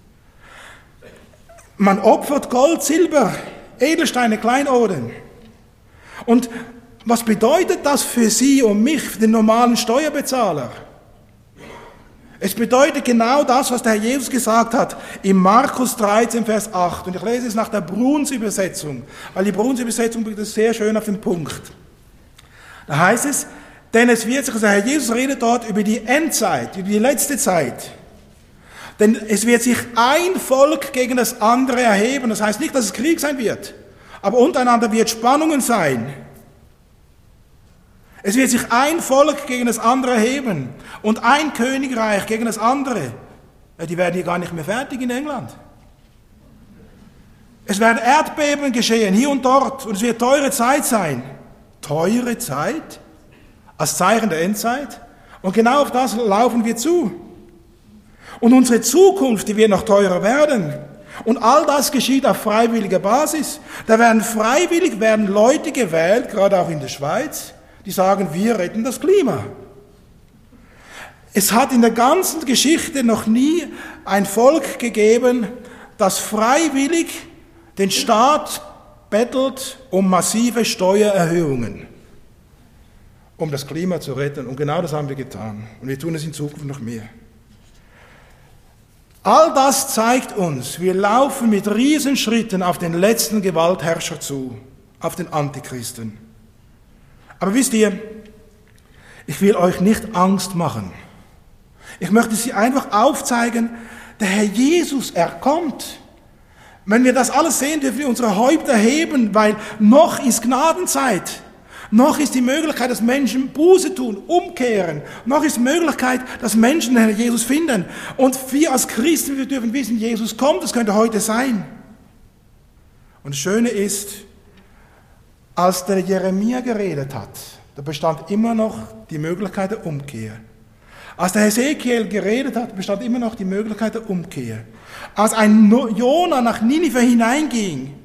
Man opfert Gold, Silber, Edelsteine, Kleinoden. Und was bedeutet das für Sie und mich, für den normalen Steuerbezahler? Es bedeutet genau das, was der Herr Jesus gesagt hat, in Markus dreizehn, Vers acht. Und ich lese es nach der Bruns-Übersetzung, weil die Bruns-Übersetzung bringt es sehr schön auf den Punkt. Da heißt es, denn es wird sich, also der Herr Jesus redet dort über die Endzeit, über die letzte Zeit. Denn es wird sich ein Volk gegen das andere erheben. Das heißt nicht, dass es Krieg sein wird, aber untereinander wird Spannungen sein. Es wird sich ein Volk gegen das andere erheben und ein Königreich gegen das andere. Die werden hier gar nicht mehr fertig in England. Es werden Erdbeben geschehen, hier und dort, und es wird teure Zeit sein. Teure Zeit? Als Zeichen der Endzeit? Und genau auf das laufen wir zu. Und unsere Zukunft, die wird noch teurer werden. Und all das geschieht auf freiwilliger Basis. Da werden freiwillig werden Leute gewählt, gerade auch in der Schweiz, die sagen, wir retten das Klima. Es hat in der ganzen Geschichte noch nie ein Volk gegeben, das freiwillig den Staat bettelt um massive Steuererhöhungen, um das Klima zu retten. Und genau das haben wir getan. Und wir tun es in Zukunft noch mehr. All das zeigt uns, wir laufen mit Riesenschritten auf den letzten Gewaltherrscher zu, auf den Antichristen. Aber wisst ihr, ich will euch nicht Angst machen. Ich möchte sie einfach aufzeigen, der Herr Jesus, er kommt. Wenn wir das alles sehen, dürfen wir unsere Häupter heben, weil noch ist Gnadenzeit. Noch ist die Möglichkeit, dass Menschen Buße tun, umkehren. Noch ist die Möglichkeit, dass Menschen den Herrn Jesus finden. Und wir als Christen, wir dürfen wissen, Jesus kommt, das könnte heute sein. Und das Schöne ist, als der Jeremia geredet hat, da bestand immer noch die Möglichkeit der Umkehr. Als der Hesekiel geredet hat, bestand immer noch die Möglichkeit der Umkehr. Als ein Jona nach Ninive hineinging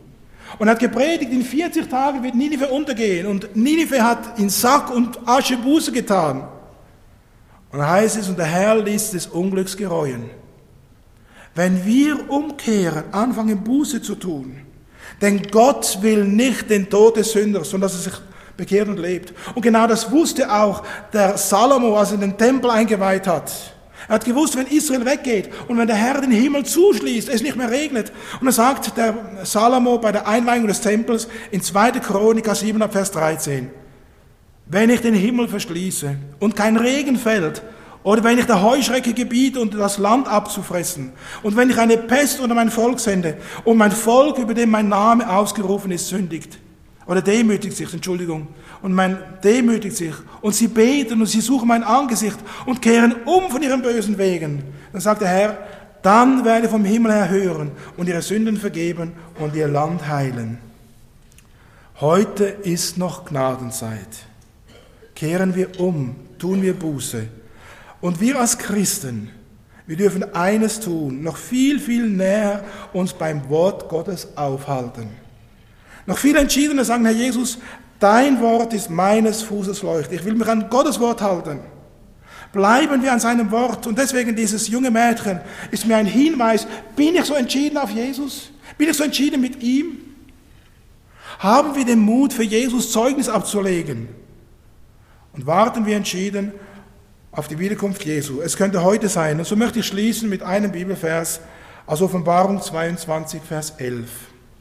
Und er hat gepredigt, in vierzig Tagen wird Ninive untergehen. Und Ninive hat in Sack und Asche Buße getan. Und da heißt es, und der Herr ließ des Unglücks gereuen. Wenn wir umkehren, anfangen Buße zu tun, denn Gott will nicht den Tod des Sünders, sondern dass er sich bekehrt und lebt. Und genau das wusste auch der Salomo, als er den Tempel eingeweiht hat. Er hat gewusst, wenn Israel weggeht und wenn der Herr den Himmel zuschließt, es nicht mehr regnet. Und er sagt der Salomo bei der Einweihung des Tempels in zweiter Chronik sieben, Vers dreizehn, wenn ich den Himmel verschließe und kein Regen fällt, oder wenn ich der Heuschrecke gebiete, und das Land abzufressen, und wenn ich eine Pest unter mein Volk sende, und mein Volk, über dem mein Name ausgerufen ist, sündigt, oder demütigt sich, Entschuldigung, und mein demütigt sich, und sie beten und sie suchen mein Angesicht und kehren um von ihren bösen Wegen, dann sagt der Herr, dann werde ich vom Himmel her hören und ihre Sünden vergeben und ihr Land heilen. Heute ist noch Gnadenzeit. Kehren wir um, tun wir Buße. Und wir als Christen, wir dürfen eines tun, noch viel, viel näher uns beim Wort Gottes aufhalten. Noch viel entschiedener sagen, Herr Jesus, dein Wort ist meines Fußes Leuchte. Ich will mich an Gottes Wort halten. Bleiben wir an seinem Wort. Und deswegen dieses junge Mädchen ist mir ein Hinweis, bin ich so entschieden auf Jesus? Bin ich so entschieden mit ihm? Haben wir den Mut, für Jesus Zeugnis abzulegen? Und warten wir entschieden auf die Wiederkunft Jesu. Es könnte heute sein. Und so möchte ich schließen mit einem Bibelvers aus Offenbarung zweiundzwanzig, Vers elf.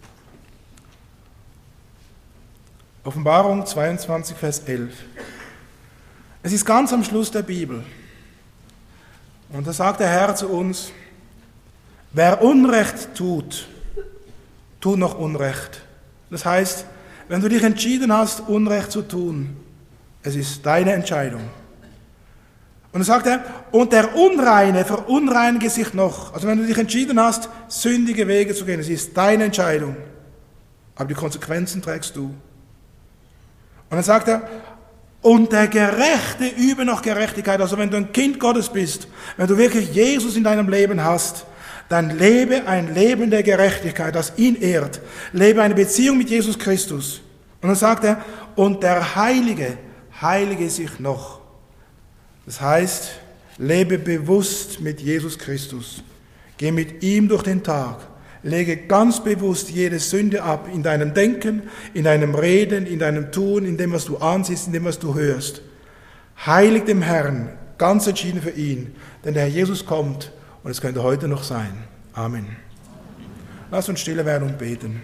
Offenbarung zweiundzwanzig, Vers elf. Es ist ganz am Schluss der Bibel. Und da sagt der Herr zu uns, wer Unrecht tut, tut noch Unrecht. Das heißt, wenn du dich entschieden hast, Unrecht zu tun, es ist deine Entscheidung. Und dann sagt er, und der Unreine verunreinige sich noch. Also wenn du dich entschieden hast, sündige Wege zu gehen, es ist deine Entscheidung. Aber die Konsequenzen trägst du. Und dann sagt er, und der Gerechte übe noch Gerechtigkeit. Also wenn du ein Kind Gottes bist, wenn du wirklich Jesus in deinem Leben hast, dann lebe ein Leben der Gerechtigkeit, das ihn ehrt. Lebe eine Beziehung mit Jesus Christus. Und dann sagt er, und der Heilige heilige sich noch. Das heißt, lebe bewusst mit Jesus Christus. Geh mit ihm durch den Tag. Lege ganz bewusst jede Sünde ab in deinem Denken, in deinem Reden, in deinem Tun, in dem, was du ansiehst, in dem, was du hörst. Heilig dem Herrn, ganz entschieden für ihn, denn der Herr Jesus kommt und es könnte heute noch sein. Amen. Lass uns stille werden und beten.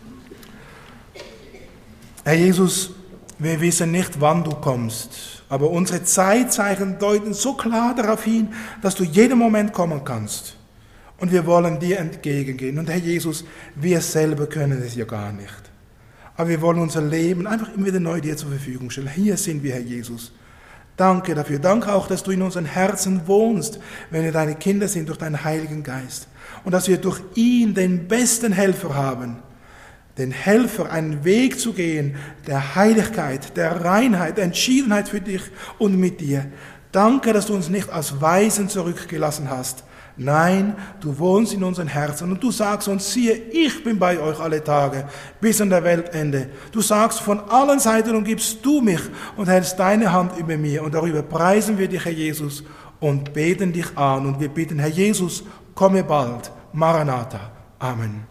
Herr Jesus, wir wissen nicht, wann du kommst, aber unsere Zeitzeichen deuten so klar darauf hin, dass du jeden Moment kommen kannst. Und wir wollen dir entgegengehen. Und Herr Jesus, wir selber können es ja gar nicht. Aber wir wollen unser Leben einfach immer wieder neu dir zur Verfügung stellen. Hier sind wir, Herr Jesus. Danke dafür. Danke auch, dass du in unseren Herzen wohnst, wenn wir deine Kinder sind, durch deinen Heiligen Geist. Und dass wir durch ihn den besten Helfer haben. Den Helfer, einen Weg zu gehen, der Heiligkeit, der Reinheit, der Entschiedenheit für dich und mit dir. Danke, dass du uns nicht als Weisen zurückgelassen hast. Nein, du wohnst in unseren Herzen und du sagst uns, siehe, ich bin bei euch alle Tage, bis an der Weltende. Du sagst, von allen Seiten umgibst du mich und hältst deine Hand über mir. Und darüber preisen wir dich, Herr Jesus, und beten dich an. Und wir bitten, Herr Jesus, komme bald. Maranatha. Amen.